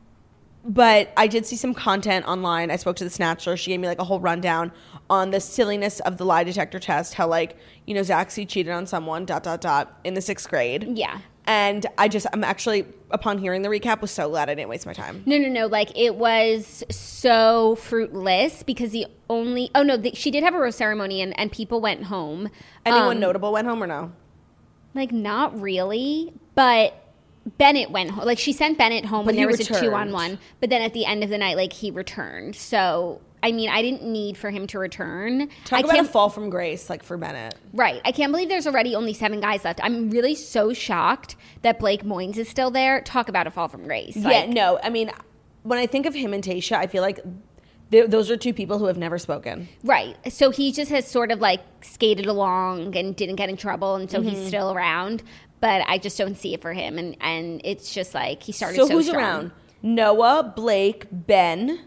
But I did see some content online. I spoke to the Snatcher. She gave me like a whole rundown on the silliness of the lie detector test. How like, you know, Zaxi cheated on someone, dot, dot, dot, in the sixth grade. Yeah. And I just, I'm actually, upon hearing the recap, was so glad I didn't waste my time. No, no, no. Like, it was so fruitless because the only. Oh no, the, she did have a rose ceremony and, and people went home. Anyone Um, notable went home or no? Like, not really, but Bennett went home. Like, she sent Bennett home But when he there was returned. a two-on-one. But then at the end of the night, like, he returned. So, I mean, I didn't need for him to return. Talk I about a can't, fall from grace, like for Bennett. right. I can't believe there's already only seven guys left. I'm really so shocked that Blake Moynes is still there. Talk about a fall from grace. yeah, Like, no, I mean, when I think of him and Tayshia, I feel like th- those are two people who have never spoken. Right. So he just has sort of like skated along and didn't get in trouble. And so Mm-hmm. he's still around. But I just don't see it for him. And, and it's just like he started So, so, who's strong. around? Noah, Blake, Ben,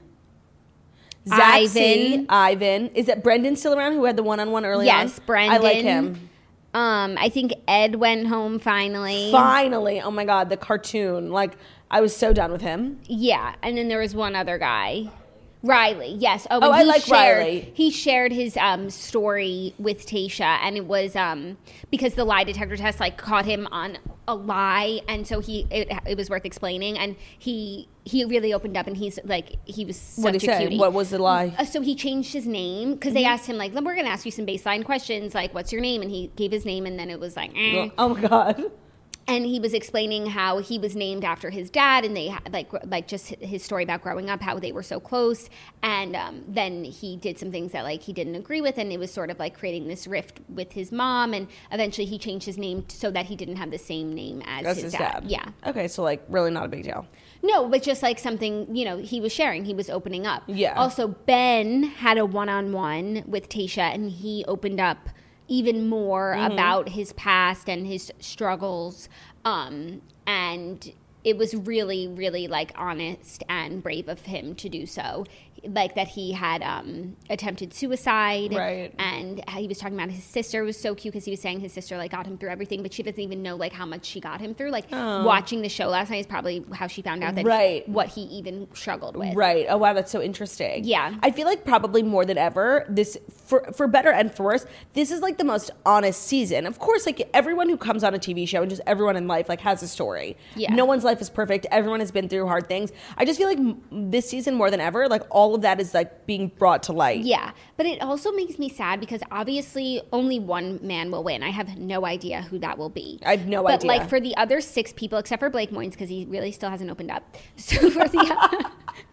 Zaxi, Ivan. Ivan. Is it Brendan still around who had the one-on-one early Yes, on? Brendan. I like him. Um, I think Ed went home finally. Finally. Oh my God, the cartoon. Like, I was so done with him. Yeah, and then there was one other guy, Riley. Yes. Oh, Oh, and I he like shared, Riley. He shared his um, story with Tayshia, and it was um, because the lie detector test like caught him on a lie, and so he it, it was worth explaining, and he he really opened up, and he's like he was such What a did he say? cutie. What was the lie? Uh, so he changed his name because Mm-hmm. they asked him like, we're going to ask you some baseline questions, like what's your name, and he gave his name, and then it was like, eh. Oh my God. And he was explaining how he was named after his dad, and they had like like just his story about growing up, how they were so close. And um, then he did some things that like he didn't agree with, and it was sort of like creating this rift with his mom. And eventually, he changed his name so that he didn't have the same name as That's his, his dad. dad. Yeah. Okay, so like really not a big deal. No, but just like something, you know, he was sharing, he was opening up. Yeah. Also, Ben had a one-on-one with Tayshia, and he opened up even more mm-hmm. about his past and his struggles. Um, and it was really, really like honest and brave of him to do so. Like that he had um, attempted suicide. Right. And he was talking about his sister. It was so cute because he was saying his sister like got him through everything, but she doesn't even know like how much she got him through. Like oh. watching the show last night is probably how she found out that right. what he even struggled with. Right. Oh wow, that's so interesting. Yeah. I feel like probably more than ever, this for for better and for worse, this is like the most honest season. Of course, like everyone who comes on a T V show and just everyone in life like has a story. Yeah. No one's life is perfect. Everyone has been through hard things. I just feel like m- this season more than ever, like all of that is like being brought to light. Yeah. But it also makes me sad because obviously only one man will win. I have no idea who that will be. I have no but idea. But like for the other six people, except for Blake Moynes, because he really still hasn't opened up. So for the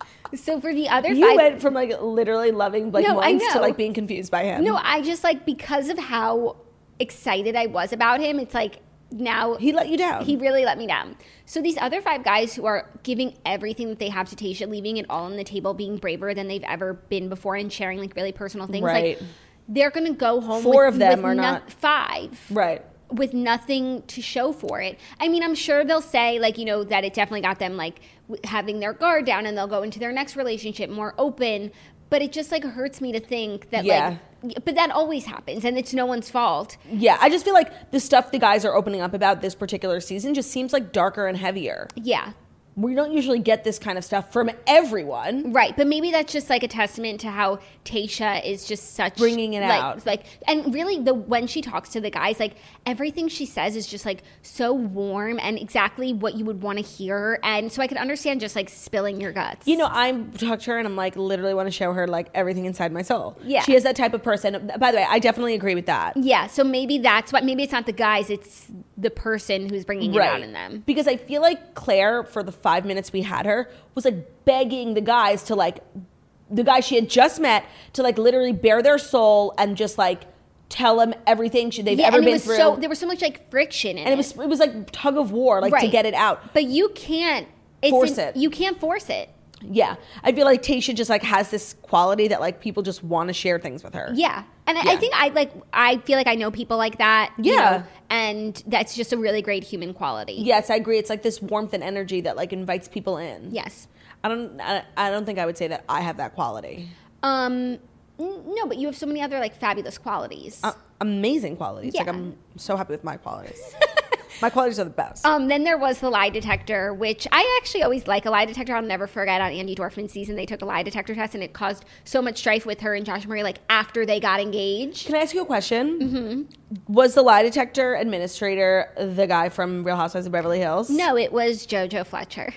so for the other you five, went from like literally loving Blake No, I Moynes to know. like being confused by him. no, I just like because of how excited I was about him, it's like now He let you down. He really let me down. So these other five guys who are giving everything that they have to Tayshia, leaving it all on the table, being braver than they've ever been before, and sharing like really personal things. Right. Like they're gonna go home. Four with, of them with are no- not- five. Right. With nothing to show for it. I mean, I'm sure they'll say, like, you know, that it definitely got them, like, w- having their guard down and they'll go into their next relationship more open. But it just, like, hurts me to think that, Yeah. like, but that always happens and it's no one's fault. Yeah, I just feel like the stuff the guys are opening up about this particular season just seems like darker and heavier. Yeah. We don't usually get this kind of stuff from everyone. Right, but maybe that's just like a testament to how Tayshia is just such Bringing it like, out. like, and really the when she talks to the guys, like everything she says is just like so warm and exactly what you would want to hear, and so I could understand just like spilling your guts. You know, I talk to her and I'm like, literally want to show her like everything inside my soul. Yeah. She is that type of person. By the way, I definitely agree with that. Yeah, so maybe that's what. Maybe it's not the guys; it's the person who's bringing it out in them. Because I feel like Claire, for the five minutes we had her, was like begging the guys to like, the guys she had just met to like literally bare their soul and just like tell them everything she, they've Yeah, ever and it been was through. so there was so much like friction in and it was it was like tug of war, like to Right. get it out. But you can't it's Force an- it. You can't force it. Yeah, I feel like Tayshia just like has this quality that like people just want to share things with her. Yeah. And I, Yeah. I think I like I feel like I know people like that. you Yeah. know, and that's just a really great human quality. Yes, I agree. It's like this warmth and energy that like invites people in. Yes. I don't. I, I don't think I would say that I have that quality. Um n- no, but you have so many other like fabulous qualities. Uh, amazing qualities. Like Yeah. I'm so happy with my qualities. My qualities are the best. Um, then there was the lie detector, which I actually always like a lie detector. I'll never forget on Andy Dorfman's season, they took a lie detector test and it caused so much strife with her and Josh Murray, like after they got engaged. Can I ask you a question? Mm-hmm. Was the lie detector administrator the guy from Real Housewives of Beverly Hills? No, it was JoJo Fletcher.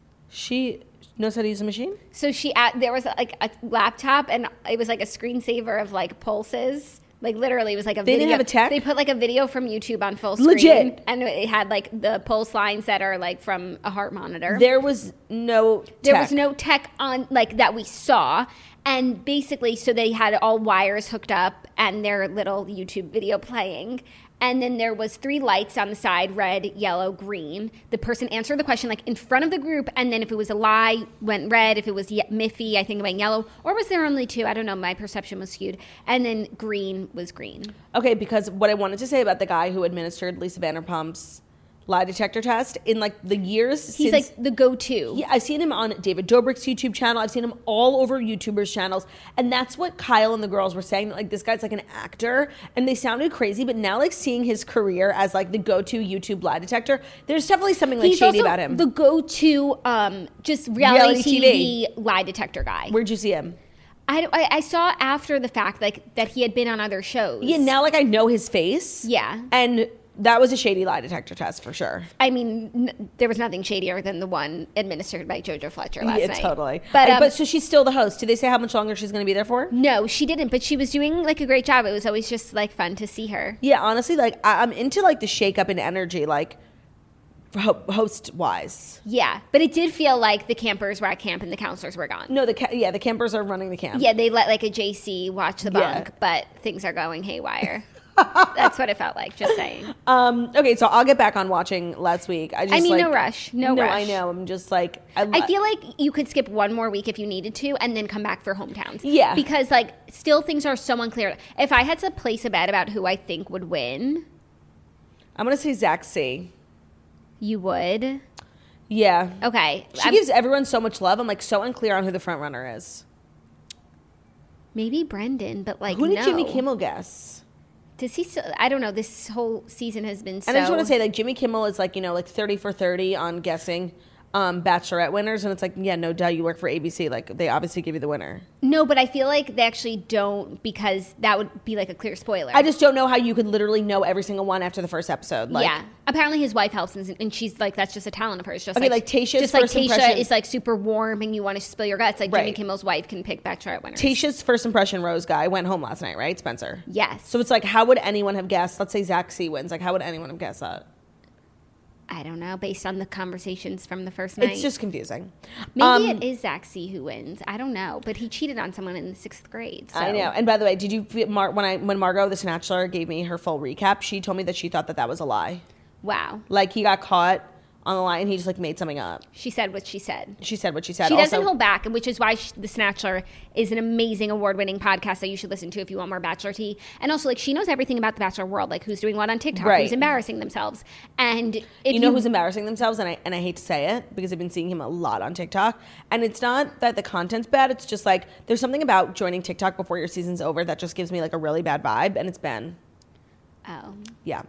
She knows how to use a machine? So she, at, there was like a laptop and it was like a screensaver of like pulses. Like literally, it was like a They video. didn't have a tech? They put like a video from YouTube on full screen. Legit. And it had like the pulse lines that are like from a heart monitor. There was no tech. There was no tech on like that we saw. And basically, so they had all wires hooked up and their little YouTube video playing. And then there was three lights on the side, red, yellow, green. The person answered the question like in front of the group. And then if it was a lie, went red. If it was ye- Miffy, I think it went yellow. Or was there only two? I don't know. My perception was skewed. And then green was green. Okay, because what I wanted to say about the guy who administered Lisa Vanderpump's lie detector test in like the years He's since, like the go-to. yeah, I've seen him on David Dobrik's YouTube channel. I've seen him all over YouTubers' channels. And that's what Kyle and the girls were saying. Like, this guy's like an actor. And they sounded crazy. But now, like, seeing his career as like the go-to YouTube lie detector, there's definitely something like He's shady also about him. the go-to um, just reality, Reality T V, T V. lie detector guy. Where'd you see him? I, I, I saw after the fact like that he had been on other shows. Yeah, now like I know his face. Yeah. And that was a shady lie detector test for sure. I mean, n- there was nothing shadier than the one administered by JoJo Fletcher last yeah, night. totally. But, I- um, but so she's still the host. Did they say how much longer she's going to be there for? no, she didn't. But she was doing like a great job. It was always just like fun to see her. Yeah, honestly, like I, I'm into like the shake up in energy. Like ho- host-wise. Yeah, but it did feel like the campers were at camp and the counselors were gone. No, the ca- yeah, the campers are running the camp. Yeah, they let like a J C watch the bunk, Yeah. but things are going haywire. That's what it felt like, just saying. Um, okay, so I'll get back on watching last week. I just I mean, like, no rush. No, no rush. I know. I'm just like... I, lo- I feel like you could skip one more week if you needed to and then come back for hometowns. Yeah. Because, like, still things are so unclear. If I had to place a bet about who I think would win, I'm going to say Zach C. you would. Yeah. Okay. She I'm- gives everyone so much love. I'm, like, so unclear on who the front runner is. Maybe Brendan, but, like, Who did no. Jimmy Kimmel guess? Does he still, I don't know. This whole season has been so. And I just want to say, like, Jimmy Kimmel is, like, you know, like thirty for thirty on guessing um, Bachelorette winners. And it's like, yeah, no duh, you work for A B C. Like, they obviously give you the winner. No, but I feel like they actually don't because that would be like a clear spoiler. I just don't know how you could literally know every single one after the first episode. Like, yeah. Apparently his wife helps and, and she's like, that's just a talent of hers. Just Okay, like, like Tayshia's just like first Tayshia impression- is like super warm and you want to spill your guts. Like Jimmy Right. Kimmel's wife can pick Bachelorette winners. Tayshia's first impression Rose guy went home last night, right? Spencer. Yes. So it's like, how would anyone have guessed? Let's say Zach C wins. Like, how would anyone have guessed that? I don't know, based on the conversations from the first night. It's just confusing. Maybe Um, it is Zach C who wins. I don't know, but he cheated on someone in the sixth grade. So. I know. And by the way, did you Mar- when I when Margot the Snatchler gave me her full recap? She told me that she thought that that was a lie. Wow. Like he got caught on the line and he just like made something up. She said what she said. She said what she said. She doesn't Also- hold back, which is why she, The Snatchler is an amazing award-winning podcast that you should listen to if you want more Bachelor tea. And also, like, she knows everything about the Bachelor world, like who's doing what on TikTok, Right. who's embarrassing themselves. And if you know who's embarrassing themselves, and I and I hate to say it because I've been seeing him a lot on TikTok. And it's not that the content's bad; it's just like there's something about joining TikTok before your season's over that just gives me like a really bad vibe, and it's Ben. Oh, Yeah.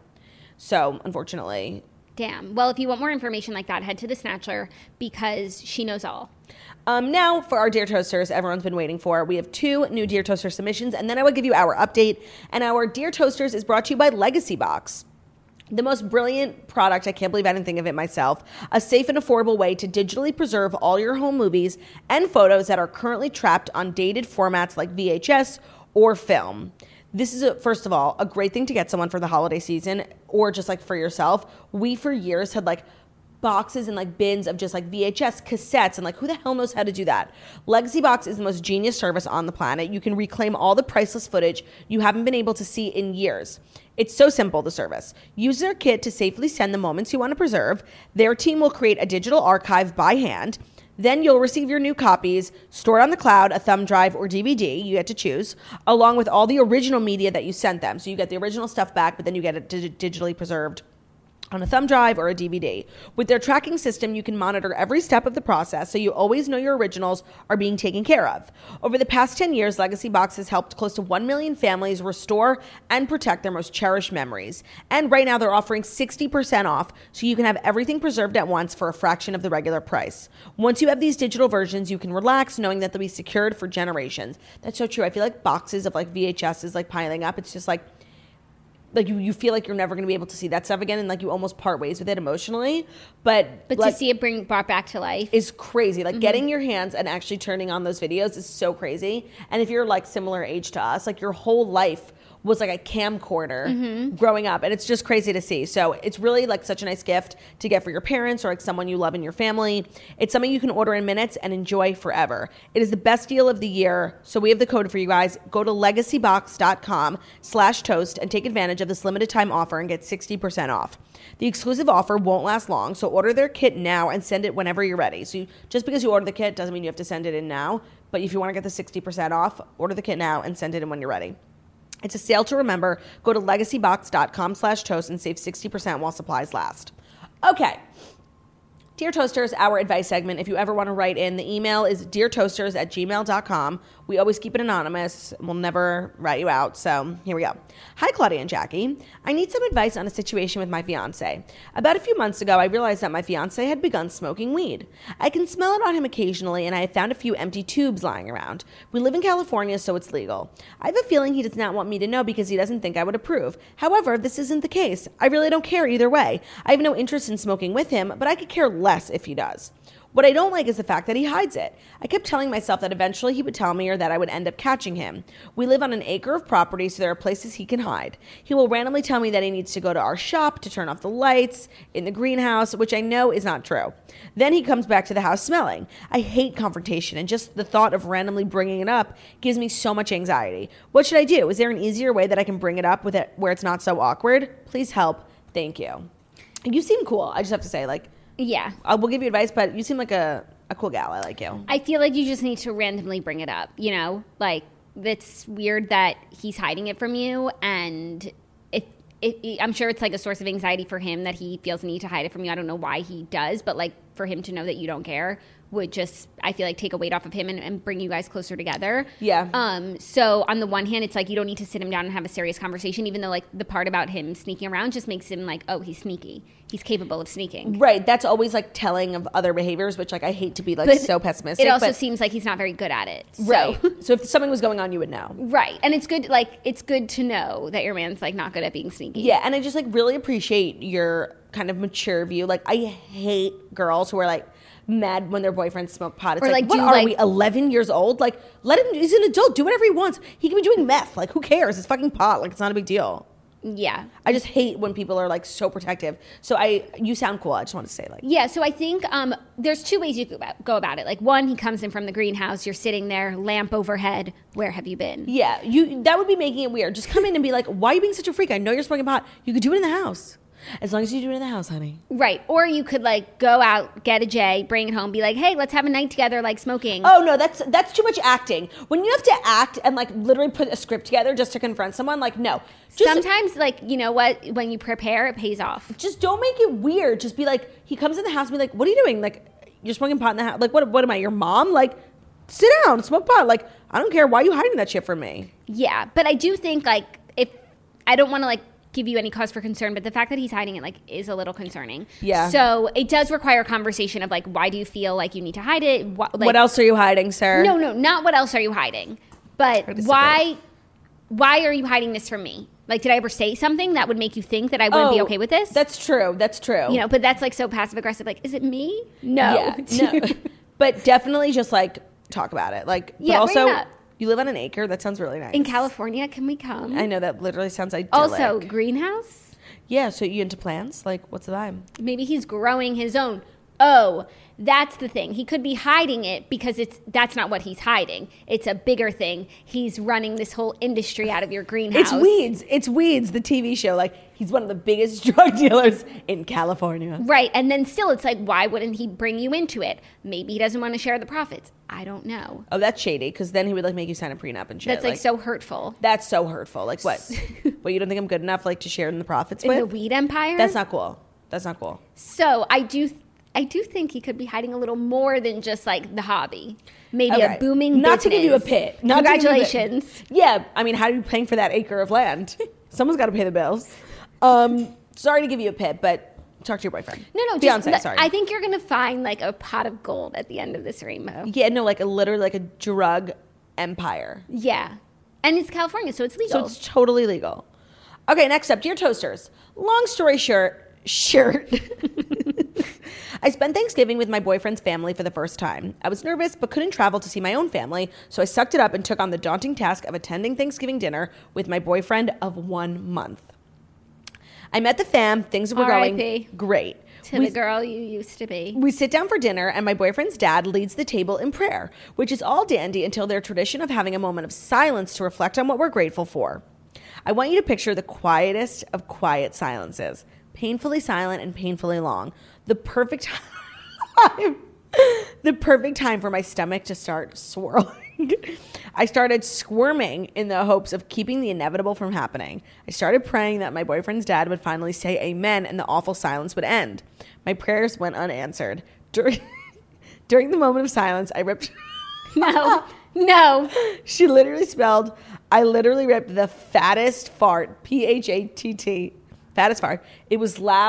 So unfortunately, damn. Well, if you want more information like that, head to The Snatchler because she knows all. Um, now, for our Dear Toasters, everyone's been waiting for, we have two new Dear Toaster submissions, and then I will give you our update. And our Dear Toasters is brought to you by Legacy Box. The most brilliant product, I can't believe I didn't think of it myself, a safe and affordable way to digitally preserve all your home movies and photos that are currently trapped on dated formats like V H S or film. This is, a, first of all, a great thing to get someone for the holiday season or just like for yourself. We, for years, had like boxes and like bins of just like V H S cassettes and like who the hell knows how to do that? Legacy Box is the most genius service on the planet. You can reclaim all the priceless footage you haven't been able to see in years. It's so simple, the service. Use their kit to safely send the moments you want to preserve. Their team will create a digital archive by hand. Then you'll receive your new copies, stored on the cloud, a thumb drive, or D V D, you get to choose, along with all the original media that you sent them. So you get the original stuff back, but then you get it dig- digitally preserved on a thumb drive or a D V D. With their tracking system, you can monitor every step of the process so you always know your originals are being taken care of. Over the past ten years, Legacy Box has helped close to one million families restore and protect their most cherished memories. And right now they're offering sixty percent off so you can have everything preserved at once for a fraction of the regular price. Once you have these digital versions, you can relax knowing that they'll be secured for generations. That's so true. I feel like boxes of like V H S is like piling up. It's just like like you, you feel like you're never going to be able to see that stuff again and like you almost part ways with it emotionally. But But like, to see it bring brought back to life. is crazy. Like Mm-hmm. getting your hands and actually turning on those videos is so crazy. And if you're like similar age to us, like your whole life was like a camcorder Mm-hmm. growing up. And it's just crazy to see. So it's really like such a nice gift to get for your parents or like someone you love in your family. It's something you can order in minutes and enjoy forever. It is the best deal of the year. So we have the code for you guys. Go to legacybox.com slash toast and take advantage of this limited time offer and get sixty percent off. The exclusive offer won't last long, so order their kit now and send it whenever you're ready. So you, just because you order the kit doesn't mean you have to send it in now. But if you want to get the sixty percent off, order the kit now and send it in when you're ready. It's a sale to remember. Go to legacybox.com slash toast and save sixty percent while supplies last. Okay. Dear Toasters, our advice segment. If you ever want to write in, the email is deartoasters at gmail dot com. We always keep it anonymous. We'll never rat you out. So here we go. Hi, Claudia and Jackie. I need some advice on a situation with my fiance. About a few months ago, I realized that my fiance had begun smoking weed. I can smell it on him occasionally, and I have found a few empty tubes lying around. We live in California, so it's legal. I have a feeling he does not want me to know because he doesn't think I would approve. However, this isn't the case. I really don't care either way. I have no interest in smoking with him, but I could care less if he does. What I don't like is the fact that he hides it. I kept telling myself that eventually he would tell me or that I would end up catching him. We live on an acre of property, so there are places he can hide. He will randomly tell me that he needs to go to our shop to turn off the lights in the greenhouse, which I know is not true. Then he comes back to the house smelling. I hate confrontation, and just the thought of randomly bringing it up gives me so much anxiety. What should I do? Is there an easier way that I can bring it up with it where it's not so awkward? Please help. Thank you. You seem cool. I just have to say, like, Yeah. I will give you advice, but you seem like a, a cool gal. I like you. I feel like you just need to randomly bring it up, you know? Like, it's weird that he's hiding it from you, and it, it, it, I'm sure it's like a source of anxiety for him that he feels the need to hide it from you. I don't know why he does, but like for him to know that you don't care would just, I feel like, take a weight off of him and, and bring you guys closer together. Yeah. Um. So on the one hand, it's like you don't need to sit him down and have a serious conversation, even though like the part about him sneaking around just makes him like, oh, he's sneaky. He's capable of sneaking. Right. That's always like telling of other behaviors, which like I hate to be like But so pessimistic. It also but, seems like he's not very good at it. So. right. So if something was going on, you would know. Right. And it's good, like, it's good to know that your man's, like, not good at being sneaky. Yeah. And I just like really appreciate your kind of mature view. Like I hate girls who are like mad when their boyfriends smoke pot. It's Or, like, like, what do, are like- we, eleven years old? Like, let him, he's an adult, do whatever he wants. He can be doing meth. Like, who cares? It's fucking pot. Like, it's not a big deal. Yeah. I just hate when people are like so protective. So I, you sound cool. I just want to say like, Yeah, so I think um, there's two ways you could go about it. Like, one, he comes in from the greenhouse, you're sitting there, lamp overhead, where have you been? yeah, you, that would be making it weird. Just come in and be like, why are you being such a freak? I know you're smoking pot. You could do it in the house. As long as you do it in the house, honey. Right. Or you could, like, go out, get a J, bring it home, be like, hey, let's have a night together, like, smoking. Oh no, that's that's too much acting. When you have to act and like literally put a script together just to confront someone, like no. Just, Sometimes, like, you know what? When you prepare, it pays off. just don't make it weird. Just be like, he comes in the house and be like, what are you doing? Like, you're smoking pot in the house. Like, what? What am I? Your mom? Like, sit down, smoke pot. Like, I don't care. Why are you hiding that shit from me? Yeah, but I do think, like, if I don't want to, like, give you any cause for concern, but the fact that he's hiding it, like, is a little concerning. Yeah. So it does require a conversation of, like, why do you feel like you need to hide it? What, like, What else are you hiding, sir? No, no, not what else are you hiding, but disagree. why? Why are you hiding this from me? Like, did I ever say something that would make you think that I wouldn't be okay with this? That's true. That's true. You know, but that's like so passive aggressive. Like, is it me? No. Yeah, no. But definitely just like talk about it. Like, Yeah, but bring it also up. you live on an acre. That sounds really nice. In California, can we come? I know that literally sounds idyllic. Also, greenhouse? yeah. So you into plants? Like, what's the vibe? Maybe he's growing his own. Oh, that's the thing. He could be hiding it because it's that's not what he's hiding. It's a bigger thing. He's running this whole industry out of your greenhouse. It's Weeds. It's Weeds, the T V show. Like, he's one of the biggest drug dealers in California. Right. And then still, it's like, why wouldn't he bring you into it? Maybe he doesn't want to share the profits. I don't know. Oh, that's shady. Because then he would like make you sign a prenup and shit. That's like, so hurtful. That's so hurtful. Like what? What, you don't think I'm good enough like to share in the profits In with? the weed empire? That's not cool. That's not cool. So I do I do think he could be hiding a little more than just like the hobby. Maybe Okay. a booming Not to business. give you a pit. Not to give you a- Congratulations. Yeah, I mean, how are you paying for that acre of land? Someone's got to pay the bills. Um, sorry to give you a pit, but talk to your boyfriend. No, no, Fiance, just, sorry. I think you're gonna find like a pot of gold at the end of this rainbow. yeah, no, like a literally like a drug empire. Yeah, and it's California, so it's So legal. it's totally legal. Okay, next up, Dear Toasters. Long story short, shirt. I spent Thanksgiving with my boyfriend's family for the first time. I was nervous but couldn't travel to see my own family, so I sucked it up and took on the daunting task of attending Thanksgiving dinner with my boyfriend of one month. I met the fam. Things were R I P going great. to We- the girl you used to be. We sit down for dinner, and my boyfriend's dad leads the table in prayer, which is all dandy until their tradition of having a moment of silence to reflect on what we're grateful for. I want you to picture the quietest of quiet silences, painfully silent and painfully long. The perfect time, the perfect time for my stomach to start swirling. I started squirming in the hopes of keeping the inevitable from happening. I started praying that my boyfriend's dad would finally say amen and the awful silence would end. My prayers went unanswered. During, during the moment of silence, I ripped... No, no. She literally spelled, I literally ripped the fattest fart, P H A T T, fattest fart. It was loud,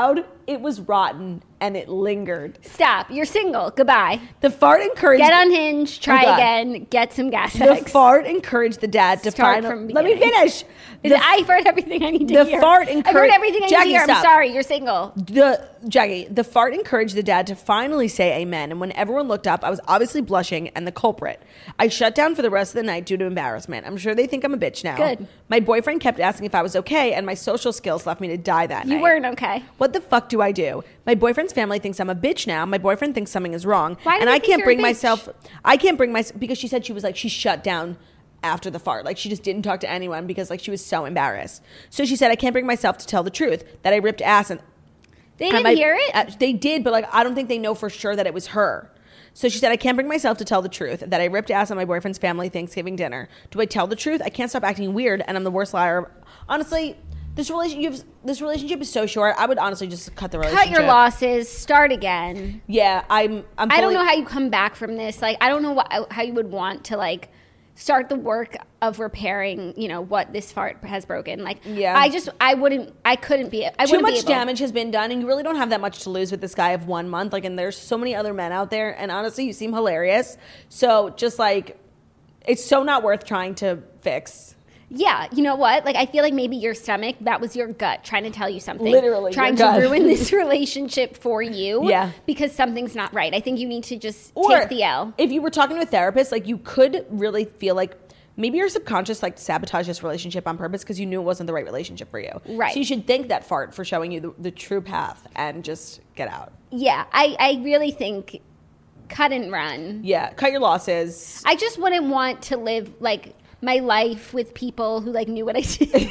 it was rotten and it lingered. Stop. You're single. Goodbye. The fart encouraged... Get unhinged. Try Oh, God. again. Get some gas The X. fart encouraged the dad to Start finally... from Let me beginning. finish. The, I've heard everything I need to the hear. fart I've heard encouraged- everything I need Jackie, to hear. stop. I'm sorry. You're single. the Jackie, the fart encouraged the dad to finally say amen. And when everyone looked up, I was obviously blushing and the culprit. I shut down for the rest of the night due to embarrassment. I'm sure they think I'm a bitch now. Good. My boyfriend kept asking if I was okay, and my social skills left me to die that night. You weren't okay. What the fuck do I do? My boyfriend's family thinks I'm a bitch now. My boyfriend thinks something is wrong. Why do and they I think can't you're a bring bitch? myself I can't bring myself because she said she was like she shut down after the fart. Like she just didn't talk to anyone because like she was so embarrassed. So she said I can't bring myself to tell the truth that I ripped ass and They and didn't my- hear it? uh, they did, but like I don't think they know for sure that it was her. So she said, I can't bring myself to tell the truth that I ripped ass on my boyfriend's family Thanksgiving dinner. Do I tell the truth? I can't stop acting weird, and I'm the worst liar. Honestly, this relationship, this relationship is so short. I would honestly just cut the relationship. Cut your losses. Start again. Yeah, I'm. I'm I don't fully- know how you come back from this. Like, I don't know what, how you would want to, like, start the work of repairing, you know, what this fart has broken. Like, Yeah. I just, I wouldn't, I couldn't be, I Too wouldn't much be able. damage has been done, and you really don't have that much to lose with this guy of one month. Like, and there's so many other men out there, and honestly, you seem hilarious. So just like, it's so not worth trying to fix. Yeah, you know what? Like, I feel like maybe your stomach, that was your gut trying to tell you something. Literally, Trying your to gut. ruin this relationship for you. Yeah. Because something's not right. I think you need to just Or take the L. if you were talking to a therapist, like you could really feel like maybe your subconscious like sabotaged this relationship on purpose because you knew it wasn't the right relationship for you. Right. So you should thank that fart for showing you the, the true path and just get out. Yeah, I, I really think cut and run. Yeah. Cut your losses. I just wouldn't want to live, like, my life with people who, like, knew what I did.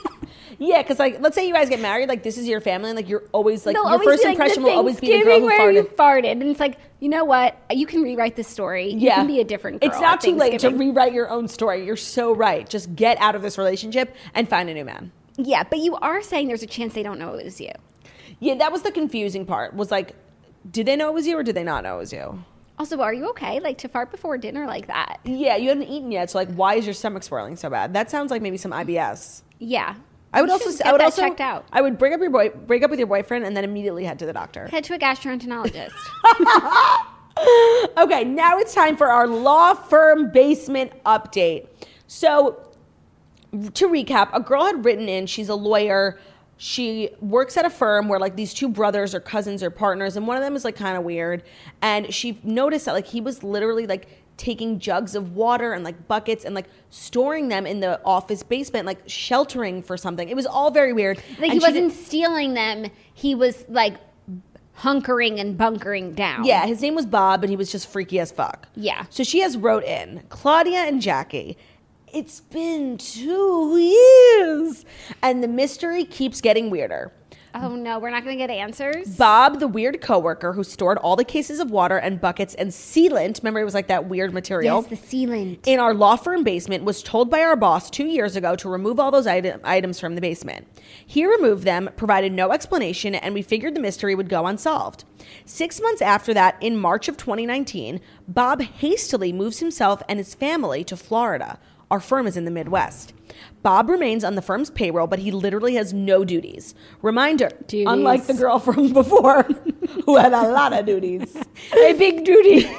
Yeah, because like let's say you guys get married, like this is your family, and like you're always like They'll your always first be like, impression the will always be the girl Thanksgiving who where you farted. farted. And it's like, you know what? You can rewrite this story. You Yeah. can be a different girl It's not at too late to Thanksgiving. rewrite your own story. You're so right. Just get out of this relationship and find a new man. Yeah, but you are saying there's a chance they don't know it was you. Yeah, that was the confusing part. Was like, did they know it was you or did they not know it was you? Also, are you okay? Like, to fart before dinner like that? Yeah, you hadn't eaten yet, so like, why is your stomach swirling so bad? That sounds like maybe some I B S. Yeah. I would You also, should I get would that also, checked out. I would break up your boy, break up with your boyfriend, and then immediately head to the doctor. Head to a gastroenterologist. Okay, now it's time for our law firm basement update. So, to recap, a girl had written in. She's a lawyer. She works at a firm where like these two brothers or cousins or partners, and one of them is like kind of weird. And she noticed that like he was literally like taking jugs of water and like buckets and like storing them in the office basement, like sheltering for something. It was all very weird. Like, And he she wasn't did- stealing them. He was, like, hunkering and bunkering down. Yeah, his name was Bob, but he was just freaky as fuck. Yeah. So she has wrote in, Claudia and Jackie, it's been two years, and the mystery keeps getting weirder. Oh, no, we're not going to get answers? Bob, the weird coworker who stored all the cases of water and buckets and sealant, remember it was like that weird material? Yes, the sealant. In our law firm basement, was told by our boss two years ago to remove all those item, items from the basement. He removed them, provided no explanation, and we figured the mystery would go unsolved. Six months after that, in March of twenty nineteen, Bob hastily moves himself and his family to Florida. Our firm is in the Midwest. Bob remains on the firm's payroll, but he literally has no duties. Reminder, Duties. unlike the girl from before, who had a lot of duties. A big duty.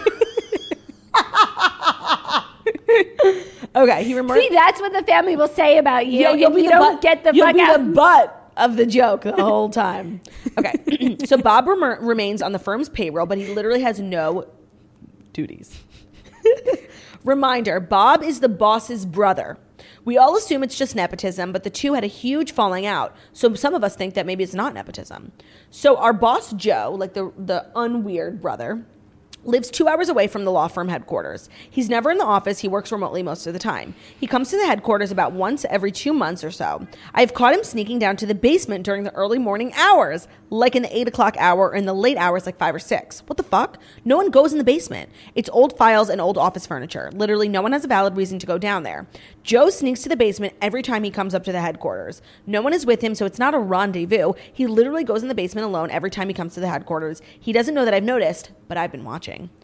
Okay, he remarked. See, that's what the family will say about you. Yeah, you'll if be you the don't butt, get the you'll fuck be out. the butt of the joke the whole time. Okay, so Bob rem- remains on the firm's payroll, but he literally has no duties. Reminder, Bob is the boss's brother. We all assume it's just nepotism, but the two had a huge falling out. So some of us think that maybe it's not nepotism. So our boss, Joe, like the, the unweird brother, lives two hours away from the law firm headquarters. He's never in the office. He works remotely most of the time. He comes to the headquarters about once every two months or so. I've caught him sneaking down to the basement during the early morning hours, like in the eight o'clock hour or in the late hours, like five or six. What the fuck? No one goes in the basement. It's old files and old office furniture. Literally, no one has a valid reason to go down there. Joe sneaks to the basement every time he comes up to the headquarters. No one is with him, so it's not a rendezvous. He literally goes in the basement alone every time he comes to the headquarters. He doesn't know that I've noticed, but I've been watching.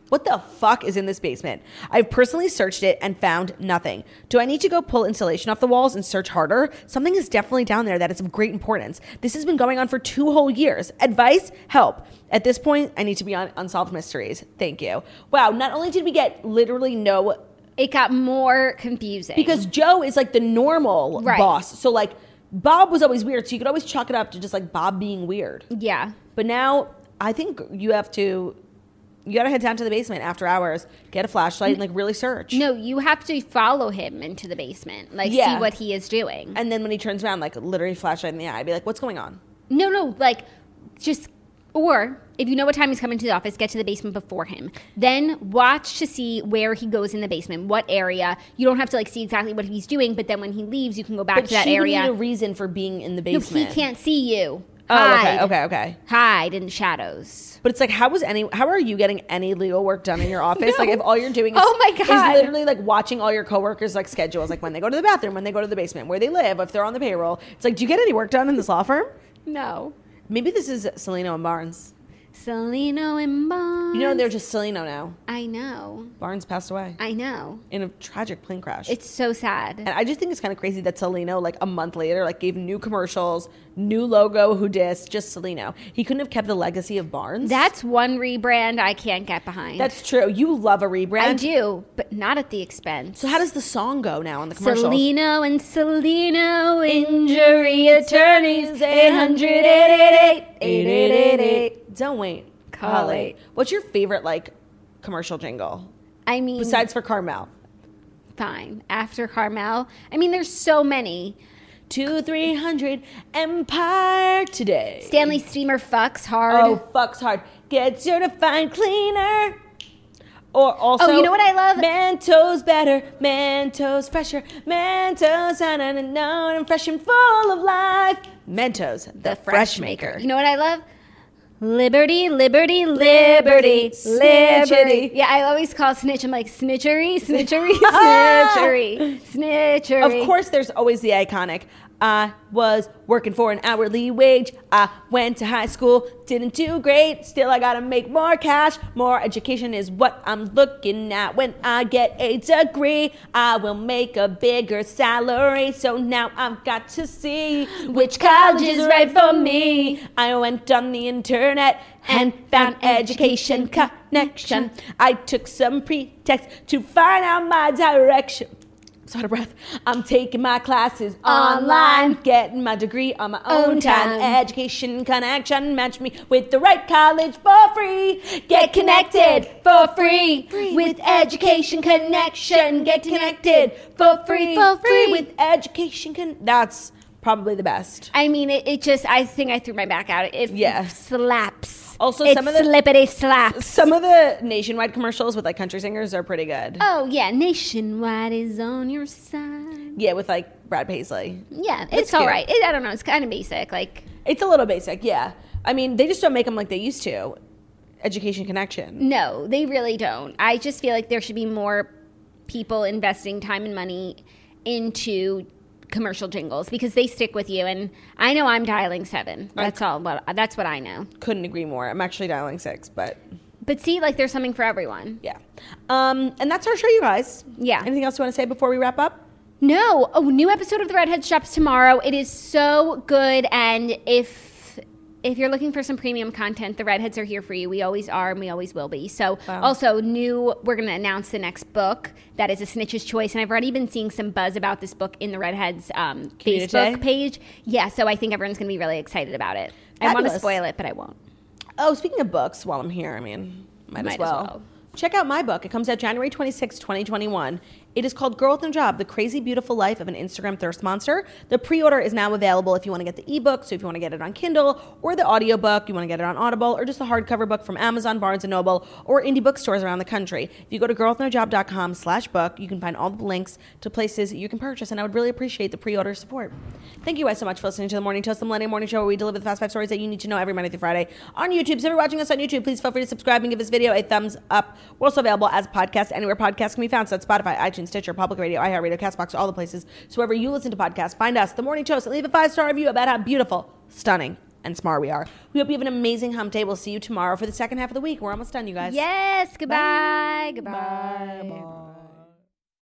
What the fuck is in this basement? I've personally searched it and found nothing. Do I need to go pull insulation off the walls and search harder? Something is definitely down there that is of great importance. This has been going on for two whole years. Advice? Help. At this point, I need to be on Unsolved Mysteries. Thank you. Wow, not only did we get literally no... It got more confusing. Because Joe is like the normal right. boss. So like Bob was always weird. So you could always chalk it up to just like Bob being weird. Yeah. But now I think you have to... You gotta head down to the basement after hours, get a flashlight, and like really search. No, you have to follow him into the basement, like Yeah. see what he is doing. And then when he turns around, like literally flashlight in the eye, I'd be like, what's going on? No, no, like just, or if you know what time he's coming to the office, get to the basement before him. Then watch to see where he goes in the basement, what area. You don't have to like see exactly what he's doing, but then when he leaves, you can go back But to that she would area. need a reason for being in the No, basement. he can't see you. Oh, okay, Hide. okay, okay. Hide in the shadows. But it's like, how was any? How are you getting any legal work done in your office? No. Like, if all you're doing is, Oh my God. is literally like watching all your coworkers like schedules, like when they go to the bathroom, when they go to the basement, where they live, if they're on the payroll. It's like, do you get any work done in this law firm? No. Maybe this is Celino and Barnes. Celino and Barnes. You know, they're just Celino now. I know. Barnes passed away I know. in a tragic plane crash. It's so sad. And I just think it's kind of crazy that Celino, like a month later, like gave new commercials, new logo, who dis, just Celino. He couldn't have kept the legacy of Barnes. That's one rebrand I can't get behind. That's true. You love a rebrand. I do, but not at the expense. So how does the song go now on the commercials? Celino and Celino injury attorneys eight hundred eight eight eight eight eight eight eight. Don't wait. Call it. What's your favorite like commercial jingle I mean, besides for Carmel? fine. After Carmel, I mean, there's so many. Two three hundred Empire today. Stanley Steamer fucks hard. Oh, fucks hard. Get certified cleaner. Or also, Oh, you know what I love? Mentos better, Mentos fresher, Mentos on and unknown and fresh and full of life. Mentos, the, fresh maker. You know what I love? Liberty, liberty, liberty, liberty. Yeah, I always call snitch. I'm like snitchery, snitchery, snitchery, snitchery. Of course, there's always the iconic. I was working for an hourly wage. I went to high school, didn't do great. Still, I gotta make more cash. More education is what I'm looking at. When I get a degree, I will make a bigger salary. So now I've got to see which college is right for me. I went on the internet and found Education Connection. I took some pretext to find out my direction. So out of breath. I'm taking my classes online, Online. getting my degree on my own Own time. time. Education Connection, match me with the right college for free. Get connected for free with Education Connection. Get connected for free, For free. with Education Con. That's probably the best. I mean, it, it just, I think I threw my back out. It Yeah. slaps. Also, it some of the slippity slaps. some of the nationwide commercials with like country singers are pretty good. Oh, yeah. Nationwide is on your side. Yeah, with like Brad Paisley. Yeah, That's it's all cute. right. It, I don't know. It's kind of basic. Like, It's a little basic, yeah. I mean, they just don't make them like they used to. Education Connection. no, they really don't. I just feel like there should be more people investing time and money into commercial jingles because they stick with you. And I know I'm dialing seven. That's all. What that's what I know. Couldn't agree more. I'm actually dialing six, but But see, like, there's something for everyone. yeah. Um, and that's our show, you guys. Yeah. Anything else you want to say before we wrap up? No, a new episode of the Redheads drops tomorrow. It is so good, and if if you're looking for some premium content, the Redheads are here for you. We always are, and we always will be. So, Wow. also new, we're going to announce the next book that is a Snitch's Choice, and I've already been seeing some buzz about this book in the Redheads um, Community? Facebook page. Yeah, so I think everyone's going to be really excited about it. I want to Fabulous. spoil it, but I won't. Oh, speaking of books, while I'm here, I mean, might, Might as, as well. well. Check out my book. It comes out January twenty-sixth, twenty twenty-one. It is called Girl with No Job, The Crazy Beautiful Life of an Instagram Thirst Monster. The pre-order is now available if you want to get the ebook, so if you want to get it on Kindle, or the audiobook, you want to get it on Audible, or just the hardcover book from Amazon, Barnes and Noble, or indie bookstores around the country. If you go to girlwithnojob.com slash book, you can find all the links to places you can purchase, and I would really appreciate the pre-order support. Thank you guys so much for listening to The Morning Toast, the Millennium Morning Show, where we deliver the fast five stories that you need to know every Monday through Friday on YouTube. So if you're watching us on YouTube, please feel free to subscribe and give this video a thumbs up. We're also available as a podcast anywhere podcasts can be found. So that's Spotify, iTunes, Stitcher, Public Radio, iHeartRadio, CastBox, all the places. So wherever you listen to podcasts, find us, The Morning Toast, and leave a five-star review about how beautiful, stunning, and smart we are. We hope you have an amazing hump day. We'll see you tomorrow for the second half of the week. We're almost done, you guys. Yes. Goodbye. Goodbye. Bye. Bye.